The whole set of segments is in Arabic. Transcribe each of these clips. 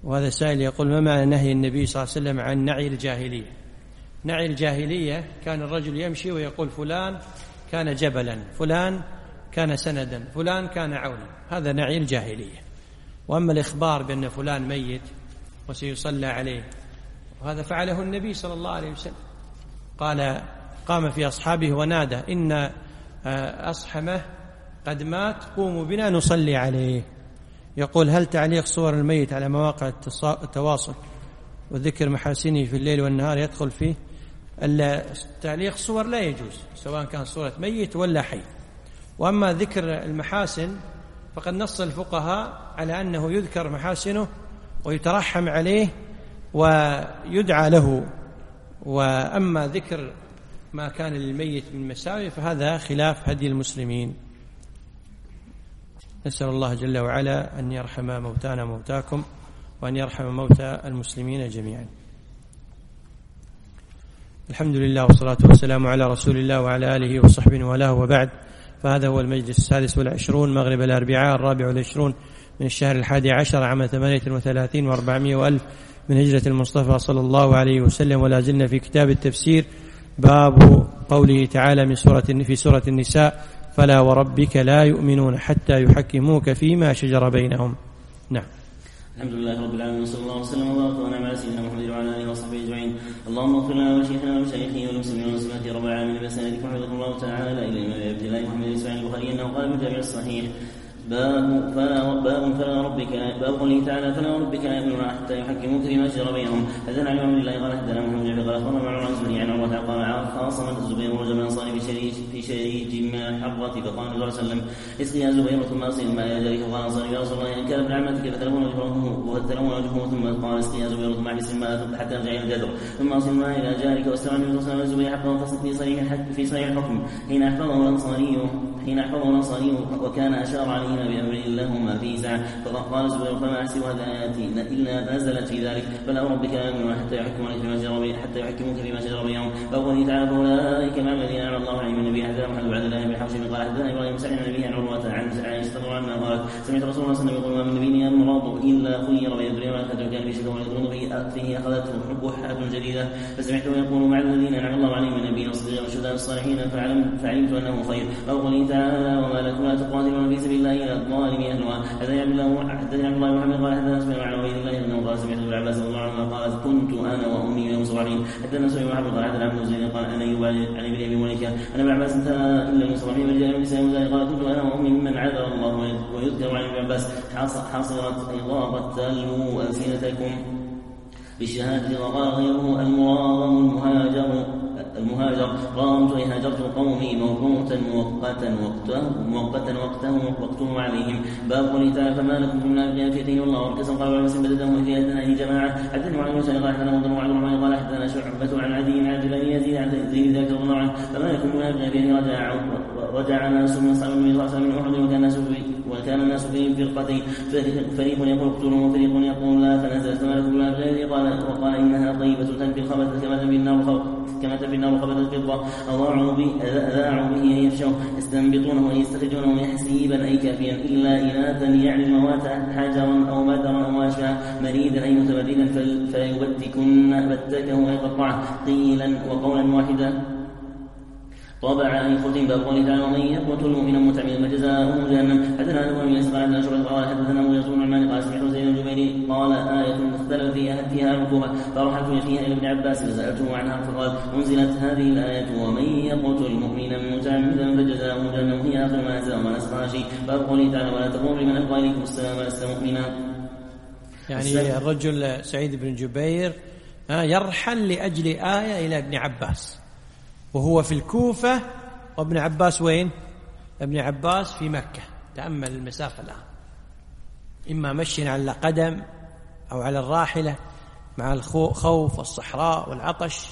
وهذا سائل يقول: ما معنى نهي النبي صلى الله عليه وسلم عن نعي الجاهلية؟ نعي الجاهلية كان الرجل يمشي ويقول: فلان كان جبلا، فلان كان سندا، فلان كان عونا. هذا نعي الجاهلية. وأما الإخبار بأن فلان ميت وسيصلى عليه، وهذا فعله النبي صلى الله عليه وسلم، قال: قام في أصحابه ونادى: إن أصحمه قد مات، قوموا بنا نصلي عليه. يقول: هل تعليق صور الميت على مواقع التواصل وذكر محاسنه في الليل والنهار يدخل فيه؟ تعليق صور لا يجوز، سواء كان صورة ميت ولا حي. وأما ذكر المحاسن فقد نص الفقهاء على أنه يذكر محاسنه ويترحم عليه ويدعى له. وأما ذكر ما كان للميت من مساوئ فهذا خلاف هدي المسلمين. نسأل الله جل وعلا أن يرحم موتانا موتاكم، وأن يرحم موتى المسلمين جميعا. الحمد لله والصلاة والسلام على رسول الله وعلى آله وصحبه والاه، وبعد. فهذا هو المجلس 26 مغرب الأربعاء 24 من الشهر 11 عام 38 و400 وألف من هجرة المصطفى صلى الله عليه وسلم. ولا زلنا في كتاب التفسير، باب قوله تعالى في سورة النساء: فلا وربك لا يؤمنون حتى يحكموك فيما شجر بينهم. نعم. الحمد لله رب العالمين، وصلى الله وسلم وبارك وانعم على سيدنا محمد وعلى اله وصحبه اجمعين. اللهم اغفر لنا ولشيخنا ولمشايخه والمسلمين والمسلمات رب العالمين بسنادكم حفظكم الله تعالى الى الامام عبد الله محمد بن اسماعيل البخاري انه قال في الجامع الصحيح: باب فلا ربك، باب قوله تعالى: فلا ربك لا يؤمنون حتى يحكموك فيما شجر بينهم. حدثنا علي بن الله قال حدثنا محمد بن قال اخبرنا معمر عن الزهري عن عروه قال: خاصم الزبير رجل من الانصار في شريج من الحرة، فقال النبي صلى الله عليه وسلم: اسقي يا زبير ثم اصل الماء يا جاري. فقال الانصاري: يا رسول الله، ان كان ابن عمتك فتلون وجهه. ثم قال: اسقي يا زبير ثم احبس الماء حتى يرجع الى الجدر، ثم اصل الماء الى جارك. واستمع النبي صلى الله عليه وسلم الزبير حتى انفصل في صحيح الحكم حين احفظه الانصاري وكان اشار عليهما بامر لهما فيه سعه. فقال الزبير: فما احسب هذه الايات الا نزلت في ذلك: فلا ربك لا يؤمنون حتى يحكموك فيما شجر بينهم. فقوله تعالى: فاولئك مع الذين انعم الله عليهم من النبي. حدثنا محمد بن عبد الله بن حوشب قال حدثنا ابراهيم سعيد عن النبي عن عروه عن عائشه رضي الله عنها قالت: سمعت رسول الله صلى الله عليه وسلم يقول: ما من نبي يمرض الا خير بين الدنيا والاخره، وكان في شفاء يضرب فيه اخذته بحه جديده. فسمعته يقول: مع الذين انعم الله عليهم من النبيين والصديقين والشهداء والصالحين، فعلمت انه خير. فقوله تعالى: وما لكم لا تقاتلون في سبيل الله الى الظالم اهلها. حدثني عبد الله محمد قال حدثنا سفيان عن عبيد الله انه قال: سمعت ابن عباس رضي الله عنهما قال: كنت انا وامي يوم صباحين. حدثنا سفيان محمد قال حدثنا عبد زيد قال: انا ايوب عن ابن ابي مليكه ان ابن عباس انتهى الا يوم صباحين من جاء من نساء قال: كنت انا وامي ممن عذر الله. ويذكر عن ابن عباس: حصرت اضاءه تلو السنتكم بالشهاده. وقال غيره: المراغم المهاجر رامت أي هاجرت قومي موقوتا وقته عليهم. باب قوله تعالى: فما لكم في المنافقين فئتين والله وركسهم. قال: وعلى مسلم بددهم فئتين جماعه. حدثني عن موسى قال حدثنا مضر وعبد الرحمن قال حدثنا شعبة عن عدي عن عبد الله يزيد عن زيد ذاك رضي الله عنه: فما لكم في المنافقين فئتين رجع ناس من اصحاب النبي صلى الله عليه وسلم من احد وكان الناس فيهم فرقتين، فريق يقول اقتلوا وفريق يقول لا. فنزلت: فما لكم في المنافقين وقال: انها طيبة تنفي الخبث كما تنفي النار خبث الفضة. أذاعوا به أن يفشوا يستنبطونه ويستخرجونه حسيبا أي كافيا إلا إناثا يعني الموات حجرا أو مدرا أو أشبه مريدا أي متبدلا فيبتكن بتكه ويقطعه قيلا وقولا واحدا. طابع عن ختم. باب قوله تعالى: ومن يقتل مؤمنا متعمدا فجزاؤه جهنم. حدثنا ابو بن يسار عن شعبة قال حدثنا مغيرة بن نعمان قال: سمعت سيد الجبيري قال: آية اختلف فيها عقوبة. فرحلت فيها إلى ابن عباس فسألته عنها فقال: أنزلت هذه الآية: ومن يقتل مؤمنا متعمدا فجزاؤه جهنم. هي آخر ما نزل وما نسخها شيء. باب قوله تعالى: ولا تقولوا لمن ألقى إليكم السلام لست مؤمنا. يعني الرجل سعيد بن جبير يرحل لأجل آية إلى ابن عباس، وهو في الكوفة، وابن عباس وين؟ ابن عباس في مكة. تأمل المسافة الآن، إما مشي على قدم أو على الراحلة مع الخوف والصحراء والعطش.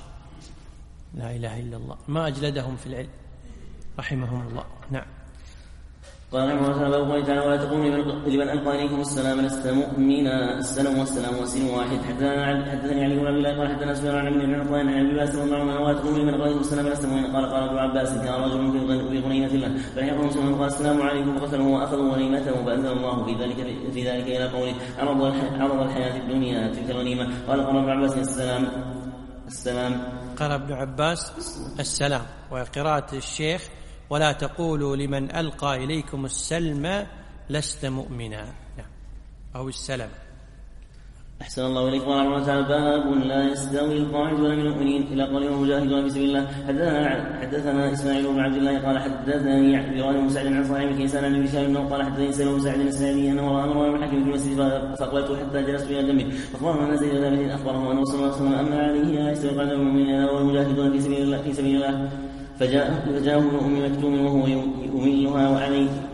لا إله إلا الله، ما أجلدهم في العلم رحمهم الله. نعم. قال رحمه الله باب قوله تعالى ولا تقولوا لمن القى اليكم السلام لست مؤمنا. السلام والسلام والسلم واحد. حدثني علي بن عبد الله قال حدثنا سفيان عن ابن عثمان عن ابي باس رضي الله عنه ولا تقولوا لمن القى اليكم السلام لست مؤمنا. قال ابن عباس كان رجل في غنيمه له فلحقه مسلم قال السلام عليكم فقتله واخذوا غنيمته فانزل الله في ذلك الى قوله عرض الحياه الدنيا تلك الغنيمه. قال ابن عباس السلام قال ابن عباس السلام. وقراءة الشيخ ولا تقولوا لمن ألقى إليكم السلم لست مؤمنا أو السلام. أحسن الله إليك. قال الله تعالى باب لا يستوي القاعدون من المؤمنين إلى قوله مجاهدون في سبيل الله. حدثنا إسماعيل بن عبد الله قال حدثني إبراهيم بن سعد عن صاحب كيسان عن هشام أنه قال حدثني سلم بن سعد السعدي أنه رأى امرأ من حكم في المسجد فأقبلت حتى جلست إلى جنبه فأخبرنا أن زيد بن ثابت أخبره أنه صلى الله عليه وسلم أما عليه لا يستوي القاعدون من المؤمنين والمجاهدون في سبيل الله. فجاءه ابن أم مكتوم وهو يملها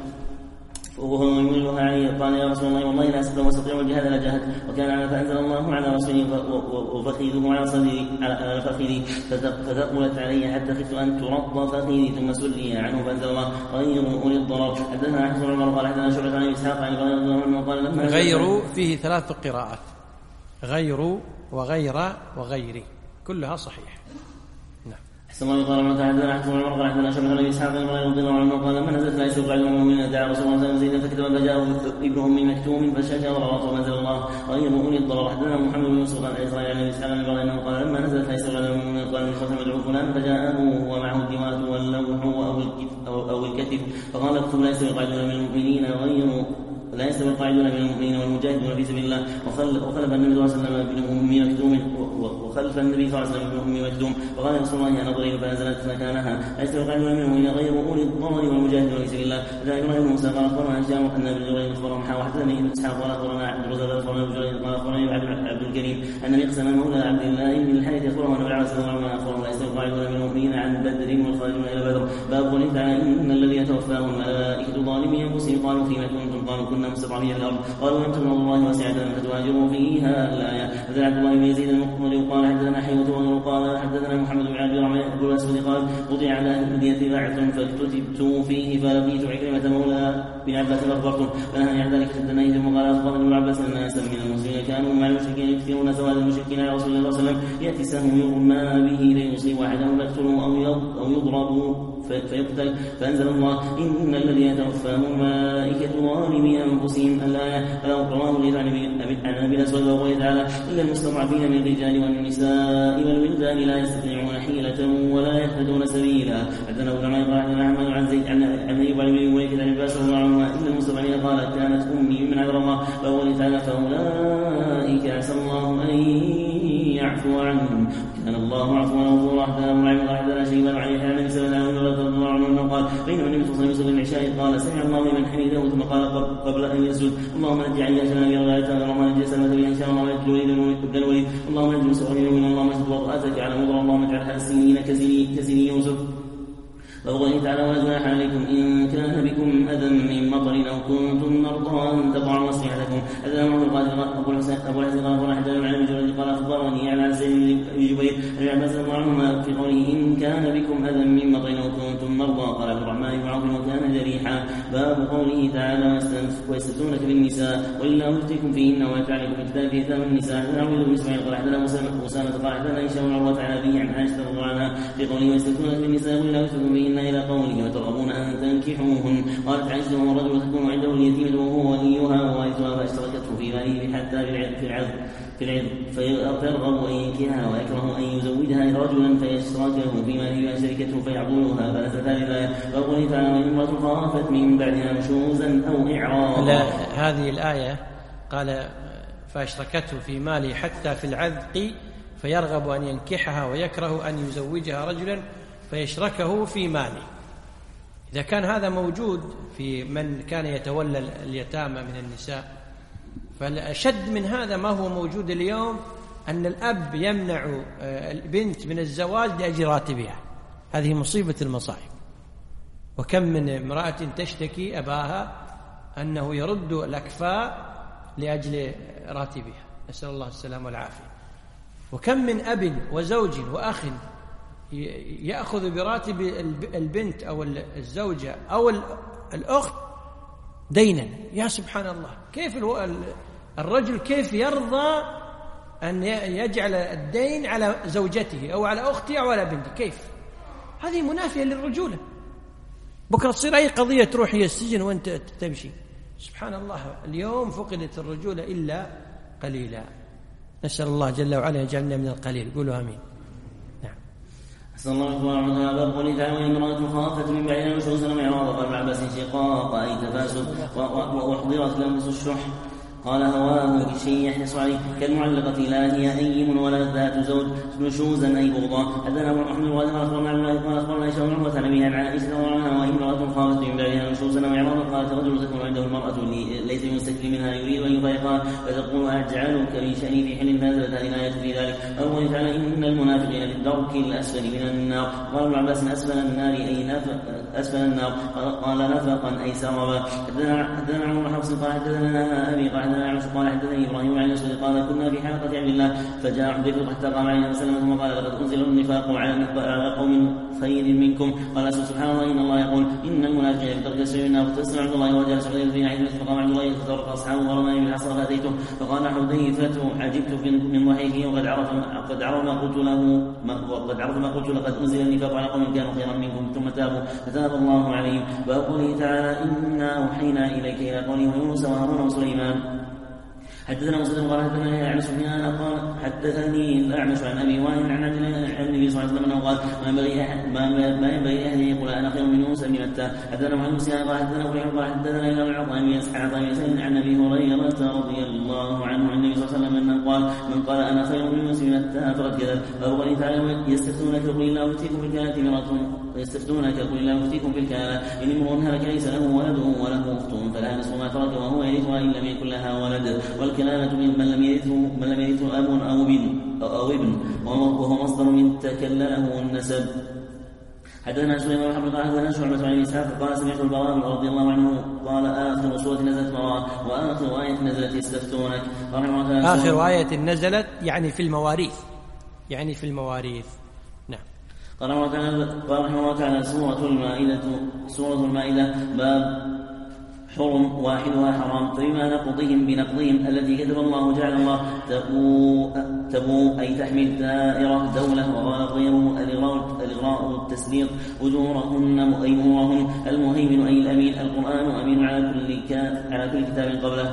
عليه قال يا رسول الله والله لا أستطيع الجهاد لا جاهد. وكان على فأنزل الله على رسوله وفخذه على صدري على فخذي فتقلت علي حتى خفت أن ترضى فخذي ثم سلي عنه فأنزل الله غير أولي الضرر. حدثنا حسن عمر قال حدثنا شعبة عن إسحاق عن إبراهيم قال لما غير فيه 3 قراءات غير وغير وغيري كلها صحيح. أحسن الله قال الله تعالى حدثنا عمر قال حدثنا شعبة عن إسحاق عن إبراهيم رضي الله عنه قال لما نزلت لا يسوق على المؤمنين دعا رسول الله صلى الله عليه وسلم فكتب فجاءه ابن أم مكتوم فشجع ورأى فأنزل الله غير أولي الضرر. حدثنا محمد بن يوسف عن إسرائيل عن إسحاق عن إبراهيم قال لما نزلت لا يسوق على المؤمنين قال من ادعوا فلان فجاءه ومعه الدماء واللوح أو الكتف فقال اكتب لا يسوق على المؤمنين لا يستوي القاعدون من المؤمنين والمجاهدون في سبيل الله. وخلف النبي صلى الله عليه وسلم بن أم مكتوم وخلف النبي صلى الله عليه وسلم بن أم مكتوم وقال رسول الله يا نظري فنزلت مكانها لا يستوي القاعدون من المؤمنين غير أولي الضرر والمجاهدون في سبيل الله. ذلك ابن موسى قال أخبرنا هشام أن ابن جريج أخبرهم وحدثني ابن إسحاق قال أخبرنا عبد الرزاق أخبرنا ابن جريج قال أخبرني عبد الكريم أن مقسم مولى عبد الله بن الحارث أخبره أن النبي صلى الله عليه وسلم أخبرهم لا يستوي القاعدون من المؤمنين عن بدر والخارجون إلى بدر. باب قوله تعالى إن الذين توفاهم الملائكة ظالمي أنفسهم قالوا فيما كنتم قالوا كنا مستضعفين في الأرض قالوا لم تكن الله واسعة فتهاجروا فيها الآية. حدثنا عبد الله بن يزيد المقبري قال حدثنا حيوة قال حدثنا محمد بن عبد الرحمن أبو الأسود قال وضع على المدينة بعث فاكتتبت فيه فلقيت عكرمة مولى بن عباس فأخبرته فنهى عن ذلك حدثنا ثم قال أخبرني ابن عباس أن ناسا من المسلمين كانوا مع المشركين يكثرون سواد المشركين على رسول الله صلى الله عليه وسلم يأتي السهم يرمى به ليصيب أحدهم فيقتله أو يضرب فيقتل. فأنزل الله إن الذين توفاهم الملائكة ظالمي أنفسهم الآية. رواه لي عن أبي الأسود وقوله تعالى إلا المستضعفين من الرجال والنساء والولدان لا يستطيعون حيلة ولا يهتدون سبيلا. حدثنا أبو نعيم قال حدثنا أحمد عن زيد عن أيوب عن ابن مليكة عن عباس رضي الله عنهما إلا المستضعفين قال كانت أمي من عبد الله. وقوله تعالى فأولئك عسى الله أن يعفو عنهم كان الله عفوا غفورا. حدثنا شيبان عن يحيى بن سلمة رضي الله عنه قال بينما النبي صلى الله عليه وسلم العشاء قال سمع الله لمن حمده ثم قال قبل أن يسجد اللهم نجي عياشنا بروايتنا اللهم نجي سلمة بن هشام اللهم نجي الوليد بن الوليد اللهم نجي مسعود بن اللهم اجد وطأتك على مضر اللهم اجعلها سنين كسنين يوسف. وقوله تعالى ولا جناح عليكم إن كان بكم أذى من مطر أو كنتم مرضى أن تضعوا أسلحتكم. هذا أمر قال أبو الحسين قال حدثنا عن ابن جريج قال أخبرني عن سعيد بن جبير عن عباس رضي الله عنهما في قوله إن كان بكم أذى من مطر أو كنتم مرضى قال عبد الرحمن بن عوف وكان جريحا. باب قوله تعالى ويستفتونك بالنساء ولله يفتيكم فيهن ويجعل لكم كتاب في كتاب النساء. حدثنا عبد بن إسماعيل قال حدثنا أسامة قال حدثنا هشام بن عروة عن أبيه عن عائشة رضي الله عنها في قوله ويستفتونك بالنساء ولله يفتيكم فيهن إلى قوله وترغبون أن تنكحوهن. قالت عائشة والرجل تكون عنده اليتيمة وهو وليها ووارثها فاشتركته في ماله حتى في العذر فيرغب أن ينكحها ويكره أن يزوجها رجلا فيشتركه في ماله وشركته فيعضلها فنزلت الآية. وقوله تعالى وإن امرأة خافت من بعدها نشوزا أو إعراضا. هذه الآية قال فاشتركته في ماله حتى في العذق فيرغب أن ينكحها ويكره أن يزوجها رجلا فيشركه في ماله. إذا كان هذا موجود في من كان يتولى اليتامى من النساء فالأشد من هذا ما هو موجود اليوم أن الأب يمنع البنت من الزواج لأجل راتبها. هذه مصيبة المصائب. وكم من امرأة تشتكي أباها أنه يرد الأكفاء لأجل راتبها نسأل الله السلامة والعافية. وكم من أب وزوج وأخ يأخذ براتب البنت أو الزوجة أو الأخت دينا. يا سبحان الله، كيف الرجل كيف يرضى أن يجعل الدين على زوجته أو على أخته أو على بنته؟ كيف؟ هذه منافية للرجولة. بكرة تصير أي قضية تروح هي السجن وأنت تمشي. سبحان الله، اليوم فقدت الرجولة إلا قليلا. نسأل الله جل وعلا يجعلنا من القليل. قولوا آمين. نعم. أحسن الله عنها. باب قوله تعالى: وإن امرأة خافت من بعدها نشوزا وإعراضا قال ابن عباس: شقاق أي تفاسد، وأحضرت لنفس الشح. قال: هواه شيء يحرص عليه كالمعلقة، لا هي أيم ولا ذات زوج، نشوزا أي بغضا. حدثنا أبو محمد وقال أخبرنا عبد الله قال أخبرنا عائشة بن عروة عن أبيها عن عائشة عنها: وإن امرأة خافت من بعدها نشوزا وإعراضا قالت: رجل تكون عنده المرأة ليس بمستكبر منها يريد أن يفارقها فتقول: أجعلك لي شأني في حل، فنزلت هذه الآية في ذلك. قال تعالى: إن المنافقين في الدرك الأسفل من النار. قال ابن عباس: أسفل النار أي أسفل النار. قال: نفقا أي سربا. حدثنا عمر بن حفص قال: حدثنا أبي قال: حدثنا عائشة قال: حدثني إبراهيم عن الأسود قال: كنا في حلقة عبد الله فجاء حذيفة حتى قام عليه وسلم ثم قال: لقد أنزل النفاق على قوم خير منكم. قال: سبحان الله، إن الله يقول: إن المنافقين في الدرك الأسفل من النار. فتسمع عبد الله وجلس حذيفة في ناحية فقام عبد الله فتورق أصحابه ورماني بالعصا فأتيته فقال حذيفة: عجبت من ضحكه وقد عرف ما قلت لقد أنزل النفاق على قوم كانوا خيرا منكم ثم تابوا فتاب الله عليهم. وقوله تعالى: إنا أوحينا إليك إلى قوله ويونس وهارون وسليمان. حدثنا مسلم قال: حدثني عن سفيان قال: حدثني الأعمش عن أبي وائل عن النبي صلى الله عليه وسلم أنه قال: ما ينبغي أحد يقول أنا خير من موسى بن متى. حدثنا محمد بن سنان قال: حدثنا فريق قال: حدثنا إلى العطاء بن يسار عن أبي هريرة رضي الله عنه عن النبي صلى الله عليه وسلم أنه قال: من قال أنا خير من موسى بن متى فقد كذب. وقال تعالى: يستفتونك قل الله يفتيكم في الكلالة إن امرؤ هلك ليس له ولد وله أخت فلها نصف ما ترك وهو يرثها إن لم يكن لها ولد. والكلالة من لم يرثه أب أو ابن وهو مصدر من تكلله النسب. حدثنا سليمان بن حرب قال: حدثنا شعبة عن إسحاق قال: سمعت البراء رضي الله عنه قال: آخر سورة نزلت براءة وآخر آية نزلت يستفتونك. آخر آية نزلت يعني في المواريث. نعم. قال رحمه الله تعالى: سورة المائدة باب حرم واحدها حرام. فبما بنقضهم التي كتب الله جعل الله تبو أي تحمل دائرة دولة. وقال غيره: الإغراء التسليط أجورهن أيمورهن. المهيمن أي الأمين. القرآن أمين على كل كتاب قبله.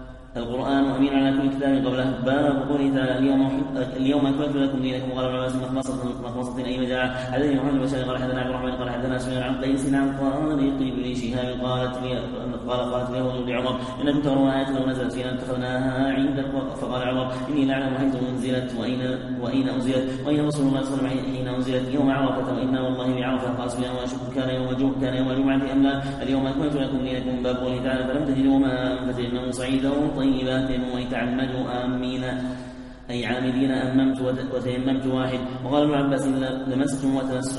باب قوله تعالى: اليوم أكملت لكم دينكم. قال ابن عباس: مخمصة أي مجاعة. حدثني محمد بن بشار قال: حدثنا عبد الرحمن قال: حدثنا سفيان عن قيس عن طارق بن شهاب قالت لي بعمر: إن كنت أرى آية لو نزلت فينا اتخذناها عندك. فقال عمر: إني لأعلم حيث أنزلت وأين أنزلت وأين رسول الله صلى الله عليه وسلم حين أنزلت يوم عرفة وإنا والله بعرفة. قال سفيان: وأشك كان يوم الجمعة أم لا؟ اليوم أكملت لكم دينكم. باب قوله تعالى: فلم تجدوا ماء فتيمموا صعيدا طيبات ويتعمدوا آمين أي عامدين أممت وتيممت واحد. وقال ابن عباس: لمستم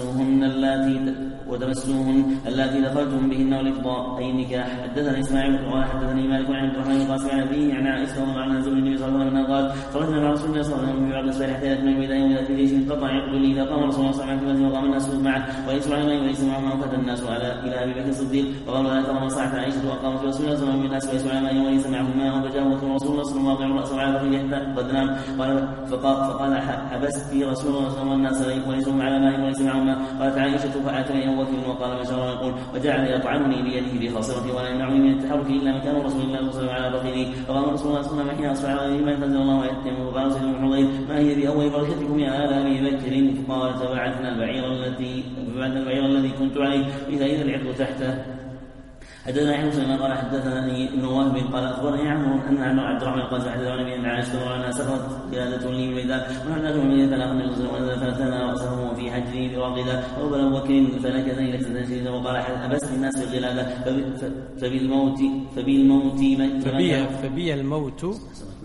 وتمسوهن اللاتي دخلتم بهن والإفضاء أي النكاح. حدثنا إسماعيل قال: حدثني مالك عن عبد الرحمن قاسم عن أبيه عن عائشة رضي الله عنها زوج النبي صلى الله عليه وسلم قال: خرجنا مع رسول الله صلى الله عليه وسلم في بعض الأسفار حتى يأتنا البداية وإذا في جيش قطع يقول لي: إذا قام رسول الله صلى الله عليه وسلم وقام الناس معه وليس على ماء وليس معه فتى الناس إلى أبي بكر الصديق. وقال: لا ترى صاحت عائشة وقامت رسول الله صلى الله عليه وسلم بالناس وليس على ماء وليس معه ماء فجاءه رسول الله صلى الله عليه وسلم رأسه على فخذه حتى قد نام. فقال: حبست رسول الله صلى الله عليه وسلم وليسهم على ماء وليس معهم ماء. قالت عائشة: فأتني أبو بكر وقال ما شاء الله يقول وجعل يطعنني بيده بخاصرتي ولا يمنعني من التحرك إلا مكان رسول الله صلى الله عليه وسلم على بطني. فقال رسول الله صلى الله عليه وسلم حين أصبح على ما فنزل الله ويتم. وقال سيدنا بن حضير: ما هي بأول بركتكم يا آل أبي بكر؟ فقال: فبعثنا البعير الذي كنت عليه إذا العرض تحته. حدثنا يحيى بن سليمان قال: حدثني ابن وهب قال: اخبرني عمرو ان عبد الرحمن قال: حدثنا النبي ان عائشه ورانا سقطت قياده لي بميدان ونحن من المدينه فلا من الغزو ونزل فاتنا راسه في حجره براقده وقبل ابو بكر فنكث ليله شديده وقال: حبست الناس في الغلاده فبي الموت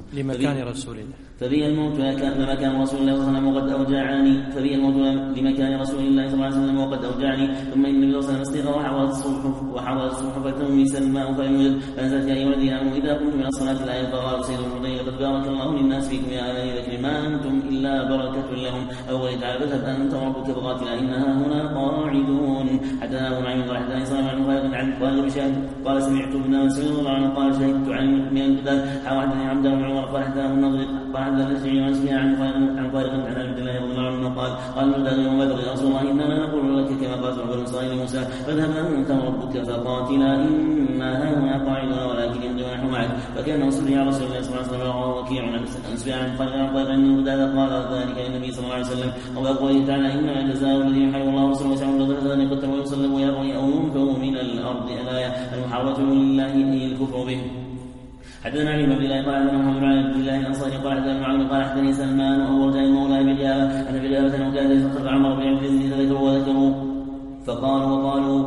لمكان رسول الله. فبي الموت لمكان رسول الله صلى الله عليه وسلم وقد أوجعني فبي الموت لمكان رسول الله صلى الله عليه وسلم وقد أوجعني. ثم إن النبي صلى الله عليه وسلم استيقظ وحضرت الصبح فالتمس الماء فلم يوجد فأنزلت يا أيها الذين آمنوا إذا قمتم إلى الصلاة الآية فقال سيد المرضين لقد بارك الله للناس فيكم يا آل ذكر ما أنتم إلا بركة لهم. أول تعالى فاذهب أنت وربك فقاتلا إنها هنا قاعدون. حتى أبو نعيم قال حتى إسلام عن خالد عن قال بشهد قال سمعت ابن مسعود رضي الله عنه قال شهدت عن من القتال حدثني عبد الله بن عمر قال حتى النضر قال حتى نسمع واسمع عن طارق عن عبد الله رضي الله عنه قال المرداد يوم بدر يا رسول الله إننا نقول لك كما قالت بنو إسرائيل موسى فاذهب أنت وربك فقاتلا إنا هنا قاعدون ولكن يمضي نحن معك. فكان رسول على رسول الله صلى الله عليه وسلم وكيع عن سفيان عن طارق عن المرداد قال ذلك النبي صلى الله عليه وسلم. وقوله تعالى إنما جزاء الذين يحاربون الله ورسوله ويسعون الأرض أن يقتلوا ويصلبوا ويرموا أو ينفوا من الأرض. الآية المحاربة لله هي الكفر به. حدثنا علي بن عبد الله قال حدثنا محمد بن عبد الله الانصاري قال حدثنا معاويه قال حدثني سلمان او رجاء المولى بجابه ان بجابه انه كان يستخف عمر بن عبد العزيز وذكروا فقالوا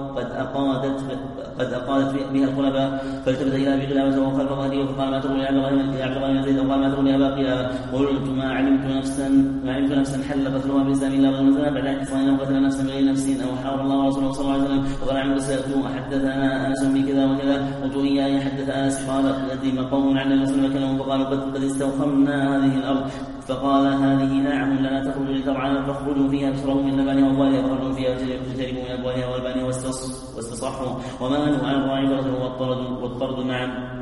قد أقادت بها الخلفاء. فالتفت إلى أبي قلابة وهو خلف ظهره فقال ما تقول يا عبد الله بن زيد وقال ما تقول يا أبا قلابة. قلت ما علمت نفسا حل قتلها بالإسلام إلا غير نزل بعد اعتصام أو قتل نفسا بغير نفس أو حارب الله ورسوله صلى الله عليه وسلم. وقال عمرو سألت حدثنا أنس بكذا وكذا قلت إياه حدث أنس قال قدم قوم عن الرسول فكلموا فقالوا قد استوخمنا هذه الأرض فقال هذه ناعم لنا تخرج لترعى فاخرجوا فيها فاشربوا من لبنها وأبوالها فخرجوا فيها فشربوا من أبوالها والبانها واستصحوا وما نهوا عن الراعي والطرد معا.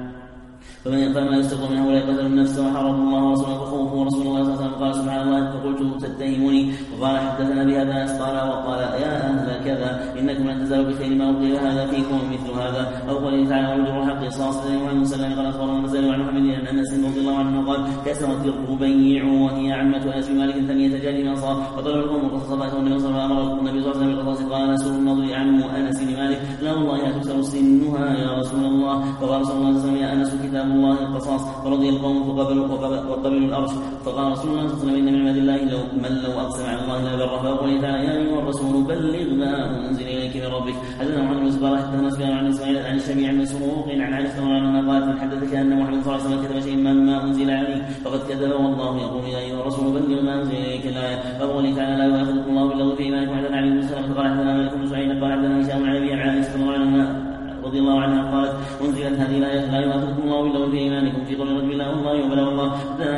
فما يستقر من هؤلاء قتلوا النفس وحاربوا الله ورسوله فخوفوا رسول الله صلى الله عليه وسلم قال سبحان الله فقلت تتهمني وقال حدثنا بهذا قال وقال يا أهل كذا إنكم لن تزالوا بخير ما أبقي هذا فيكم مثل هذا. أو قال تعالى وجه الحق قصاص عن مسلم قال أخبرنا النسائي عن محمد أن أنس رضي الله عنه قال كسرت الربيع وهي عمة أنس بن مالك ثانية جاد من صار فطلب القوم القصص فأتوا النبي صلى الله عليه وسلم أمر النبي صلى الله عليه وسلم بالقصاص قال أنس النضر عم أنس بن مالك لا والله تكسر سنها يا رسول الله. فقال رسول الله صلى الله عليه وسلم يا أنس كتاب الله القصاص فرضي القوم وقبلوا الأرش. فقال رسول الله صلى الله عليه وسلم إن من عباد الله لو أقسم على الله لا بره. فأقول تعالى يا أيها الرسول بلغ ما أنزل إليك من ربك. حدثنا محمد بن زبير حدثنا سفيان عن إسماعيل عن الشبيع عن مسروق عن عائشة رضي الله عنها قالت من حدثك أن محمد صلى الله عليه وسلم كتب شيئا مما أنزل عليه فقد كذب والله يقول يا أيها الرسول بلغ ما أنزل إليك الآية. فأقول تعالى لا يؤاخذكم الله باللغو في إيمانكم. حدثنا علي بن سلمة قال حدثنا مالك بن سعيد قال حدثنا هشام عن أبي عائشة رضي الله عنها قالت أنزلت هذه الآية لا يؤاخذكم الله باللغو في إيمانكم في قول رجل الله والله وبلا والله.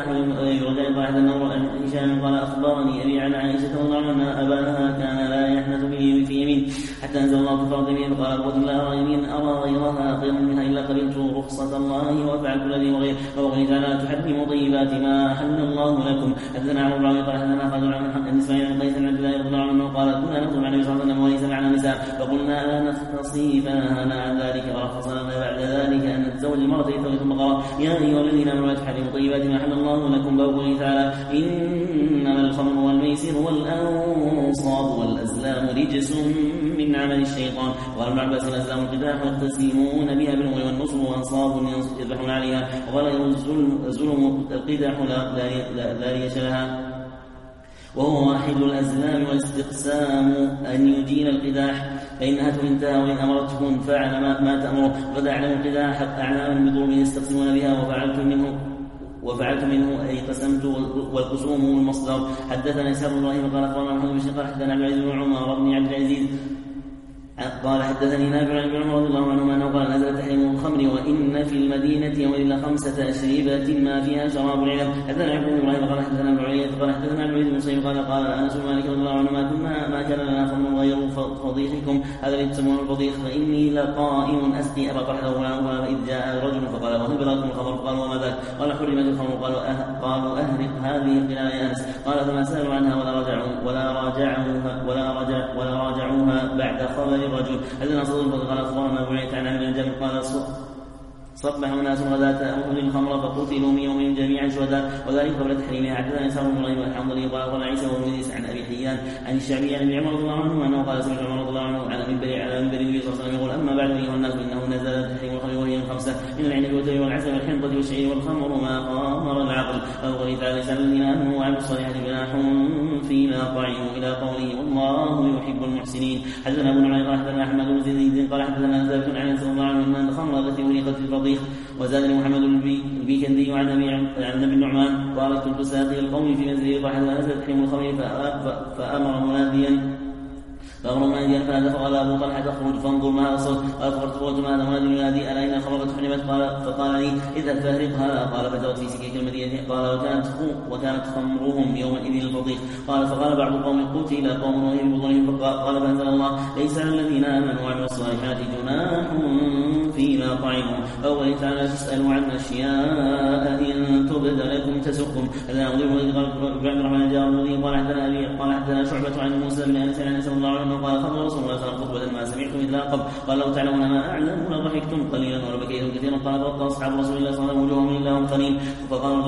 رجاء قال حدثنا هشام قال أخبرني أبي عن عائشة رضي الله عنها أباها كان لا يحنث به في يمين حتى أنزل الله فرض يمين فقال قلت لا أرى يمين أرى غيرها خيرا منها إلا قبلت رخصة الله وفعلت الذي وغيره. وقال تعالى تحرموا طيبات ما أحل الله لكم. حدثنا عمرو بن عمرو قال حدثنا خالد عن حق إسماعيل بن قيس عن عبد الله رضي الله عنه قال كنا نخطب مع النبي صلى الله عليه وسلم وليس معنا نساء فقلنا لا نختصي فنهانا ذلك ورخصنا بعد ذلك أن نتزوج المرأة ثم قال يا أيها الذين آمنوا لا تحرموا طيبات ما أحل الله لكم. بقوله تعالى إنما الخمر والميسر والأنصاب والأزلام رجس من عمل الشيطان. وقال ابن عباس الأزلام القداح يقتسمون بها بالأمور والنصر وأنصاب يذبحون عليها. وقال الظلم القداح لا ريش لها وهو واحد الأزلام والاستقسام أن يجين القداح فإنها تنتهى وإن أمرتكم فعل ما تأمر. وقد أعلم القداح أعلاما بضرب يستقسمون بها وفعلت منه أي قسمت والقسوم المصدر. حدثنا إسحاق بن إبراهيم قال أخبرنا محمد بن شقيق حدثنا عبد العزيز بن عمر بن عبد العزيز قال حدثني نافع عن ابن عمر رضي الله عنهما انه قال نزل تحريم الخمر وان في المدينه يوم الا 5 أشربة ما فيها شراب العنب. حدثنا عبد بن ابراهيم قال حدثنا ابن علي قال حدثنا عبد العزيز بن مسيب قال انس بن مالك رضي الله عنه ما كان لنا خمر غير فضيحكم هذا الذي تسمونه الفضيح فاني لقائم اسقي ابا طلحه فاذ جاء رجل فقال وهب لكم الخمر قالوا وما ذاك قال حرمت الخمر قالوا اهرق هذه القلاع يا انس قال فما سالوا عنها ولا راجعوها بعد خبر الرجل. حدثنا صدوق قال اخبرنا ابو عيسى عن عبد الجابر قال صبح ناس غداة أخذ الخمر فقتلوا من يوم جميعا شهداء وذلك قبل تحريمها. حدثنا إسحاق بن إبراهيم الحنظلي قال عيسى بن عيسى عن أبي حيان عن الشعبي عن ابن عمر رضي الله عنه أنه قال سمعت عمر رضي الله عنه على منبر النبي صلى الله عليه وسلم يقول أما بعد أيها الناس إنه نزل تحريم الخمر وهي 5 من العنب والتمر والعسل والحنطة والشعير والخمر ما قامر العقل. وقال تعالى ليس الذين آمنوا وعملوا الصالحات جناح فيما طعموا إلى قوله والله يحب المحسنين. حدثنا أبو نعيم قال حدثنا أحمد بن زيد قال حدثنا ثابت عن أنس رضي الله عنه أن الخمر التي أريقت في الفضيح وزادني محمد البيكندي عن ابي النعمان قال كنت ساقي القوم في منزلي فحدث نزلت حلم الخمر فامر مناديا فنادى فقال ابو طلحه اخرج فانظر ما الصوت قال فقلت ما هذا منادي ينادي الا ان خمرت حرمت فقال لي اذهب فاهرقها قال فتوت في سكك المدينه قال وكانت خمرهم يومئذ الفضيح قال فقال بعض القوم قتل قوم وهم بظلمهم قال فانزل الله ليس على الذين امنوا وعملوا الصالحات جناح فيما طعموا أو تعالى تسألوا عن أشياء إن تبد لكم تسؤكم هذا أغلب إذ قال بعد الرحمن الجارودي قال حدثنا شعبة عن موسى بن أنس عن صلى الله عليه وسلم قال خطب رسول الله صلى الله عليه وسلم خطبة ما سمعتم إذ لاقب قال لو تعلمون ما أعلم لضحكتم قليلا ولبكيتم كثيرا قال فوقت أصحاب رسول الله صلى الله عليه وسلم وجوههم إلا هم قليل فقال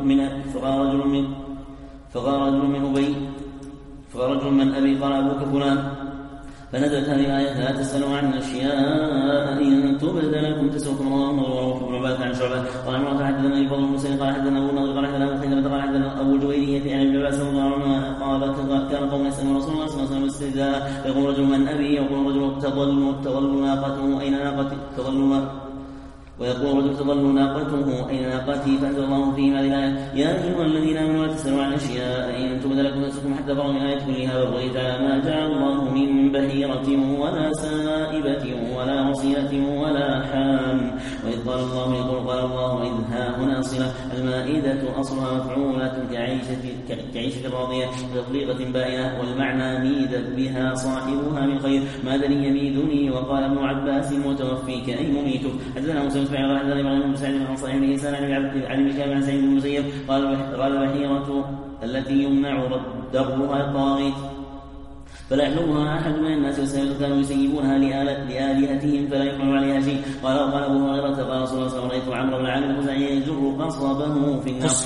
رجل من أبي قال أبوك فلان فنزلت هذه الآية لا تسألوا عن أشياء إن تبد لكم تسؤكم الله بن عبادة عن شعبة قال عمران حدثنا فضل المسلم قال حدثنا أبو النضر قال حدثنا خيثمة قال حدثنا أبو الجويرية عن ابن عباس رضي الله عنه قال كان قوم يسألون رسول الله صلى الله عليه وسلم استهزاء يقول رجل من أبي يقول رجل تضل ناقته أين ناقتي ويقول رجل تضل ناقته أين ناقتي فأنزل الله فيهم هذه الآية يا أيها الذين آمنوا لا تسألوا عن أشياء إن تبد لكم تسؤكم حتى فرغوا من آية كلها والرغيت على ما جعل الله من بحيرة ولا سائبة ولا وصيلة ولا حام وإذ قال الله يقول قال الله إذ ها هنا صلة المائدة أصلها مفعولة كعيشة راضية بتطليقة بائنة والمعنى ميدت بها صاحبها من خير مادني يميدني وقال ابن عباس متوفيك أي مميتك حدثنا مسلم قال حدثنا ابراهيم بن سعيد بن صحيح بن انسان عن ابن شهاب عن سعيد بن المسيب قال البحيرة التي يمنع درها الطاغيت فلا يحلمها أحد من الناس والسائل كانوا يسيبونها لآلهتهم فلا يحمل عليها شيء قال أبو هريرة قال رسول الله صلى الله عليه وسلم رأيت عمرو بن عامر الخزاعي يجر قصبه في النار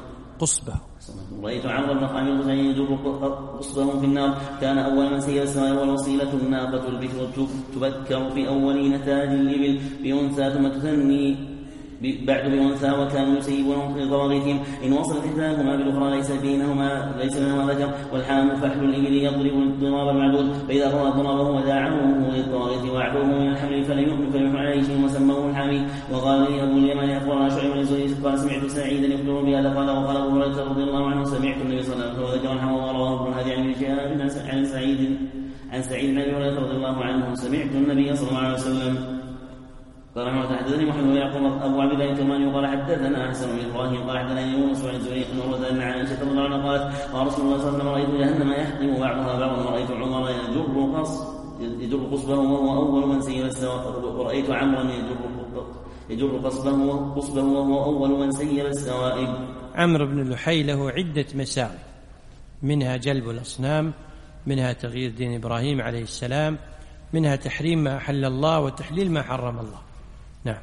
رأيت عمرو بن عامر الخزاعي يجر قصبه في النار كان أول من سير السماء والوصيلة الناقة البكر تبكر في أول نتاج الإبل بأنثى ثم تثني بعد بأنثى وكانوا يسيبونهم في ضواغيثهم إن وصلت إحداهما بالأخرى ليس بينهما ذكر والحام فحل الإبل يضرب الضراب المعدود فإذا رأى ضربه وداعمه للضواغيث وعدوه من الحمل فليحمل عليه شيء وسموه الحامي وقال لي أبو اليمان أخبرنا شعيب بن زهير قال سمعت سعيدا يخبر بهذا قال وقال أبو هريرة رضي الله عنه سمعت النبي صلى الله عليه وسلم وذكر نحو رواه ابن هادي عن ابن شهاب عن سعيد بن أبي هريرة رضي الله عنه سمعت النبي صلى الله عليه وسلم قال عمر حدثني محمد بن يعقوب ابو عبد الله الكرماني وقال حدثنا احسن بن ابراهيم قال حدثنا يونس بن زهير عن عائشه رضي الله عنها قالت قال رسول الله صلى الله عليه وسلم رايت جهنم يحطم بعضها بعضا ورايت عمر يجر قصبه وهو اول من سير السوائب ورايت عمرا يجر قصبه وهو اول من سير السوائب. عمرو بن لحي له عده مساوئ منها جلب الاصنام منها تغيير دين ابراهيم عليه السلام منها تحريم ما أحل الله وتحليل ما حرم الله. نعم.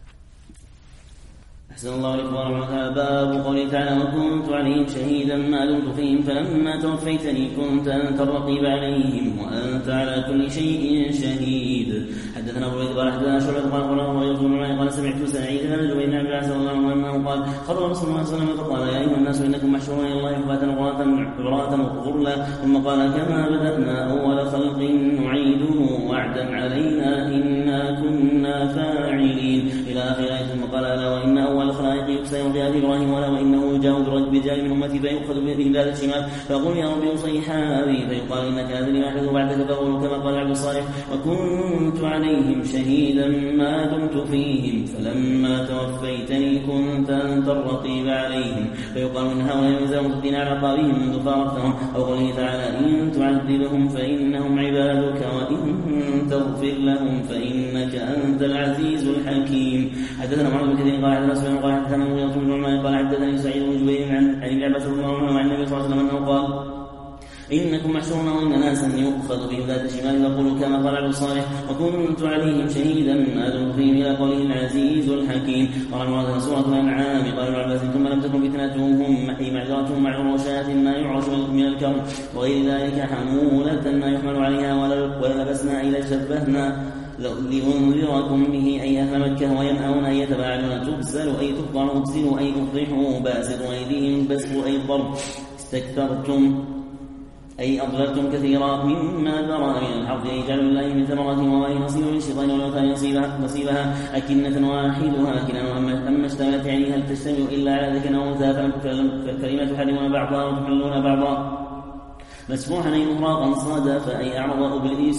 أحسن الله عليكم ورحمة الله. باب قوله تعالى وكنت عليهم شهيدا ما دمت فيهم فلما توفيتني كنت أنت الرقيب عليهم وأنت على كل شيء شهيد. حدثنا أبو قال حدثنا شعبة قال سمعت سعيد بن جبير بن عبد الله صلى الله عليه وسلم قال خرج رسول الله صلى الله عليه وسلم فقال يا أيها الناس إنكم محشورون إلى الله حفاة عراة غرلا ثم قال كما بدأنا أول خلق نعيده وعدا علينا إنا كنا فاعلين إلى آخر آية. ثم قال ألا وإن أول الخلائق يكسى يوم قيامة إبراهيم ولا وإنه يجاوب برجال من أمتي فيؤخذ بهم ذات الشمال فيقول يا رب اوصي حابي فيقال إنك هذا لما أحدث بعدك فأقول كما قال العبد الصالح وكنت عليهم شهيدا ما دمت فيهم فلما توفيتني كنت أنت الرقيب عليهم فيقال إن هؤلاء يلزمون الدين على عقابهم منذ فارقتهم أو قوله تعالى إن تعذبهم فإنهم عبادك وإن تغفر لهم فإنك أنت العزيز الحكيم. حدثنا محمد بن كثير قال حدثنا قال حدثنا مغيرة بن نعمان قال حدثني سعيد بن جبير عن ابن عباس رضي الله عنه عن النبي صلى الله عليه وسلم انه قال إنكم محشورون وإن ناسا يؤخذ بهم ذات الشمال يقول كما قال عبد الصالح وكنت عليهم شهيدا ما دمت فيهم إلى قوله العزيز الحكيم. قال المراد سورة الأنعام قال ابن عباس ثم لم تكن فتنتهم أي معذرتهم مع الرشاة ما يعرش من الكرم وغير ذلك حمولة ما يحمل عليها ولبسنا إلى شبهنا لأنذركم به أي أهل مكة وينأون أن يتباعدون تبسلوا أي تقطعوا تبسلوا أي تفضحوا باسطوا أيديهم بسطوا أي الضرب استكثرتم أي أضللتم كثيرا مما ذرأ من الحرث، أي جعلوا لله من ثمرات وما ينصيب من الشيطان والأنثى نصيبها أكنة واحدها كلا، أما اشتملت يعني هل تشتمل إلا على ذكر أو أنثى، فالكلمة تحرمون بعضها وتحلون بعضا. مسفوحا أي مهراقا صادف أي أعرض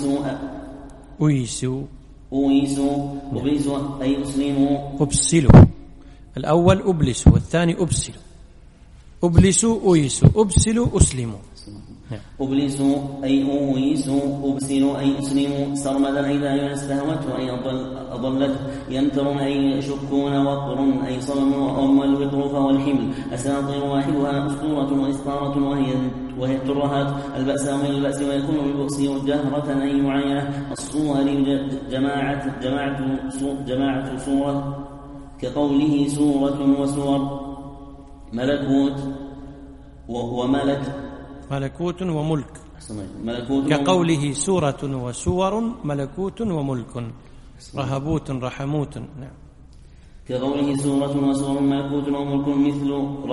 أويسوا أي أسلموا. أبسلوا، الأول أبلسوا والثاني أبسلوا. أبلسوا أويسوا، أبسلوا أسلموا. أبلسوا أي أويسوا، أبسلوا أي أسلموا. سرمدا أي ذا استهوته أي أضلته. يمترون أي يشكون. وقر أي صمم. وأم الوقر فهو الحمل. أساطير واحدها أسطورة وإسطارة وهي الترهات. البأس من البأس ويكون بالبؤس جهرة أي معينة. الصور جماعة صورة كقوله سورة وسور. ملكوت وملك ملكوت وملك، كقوله سورة وسور ملكوت وملك. رهبوت رحموت. نعم. كقوله سورة وسور ملكوت وملك مثل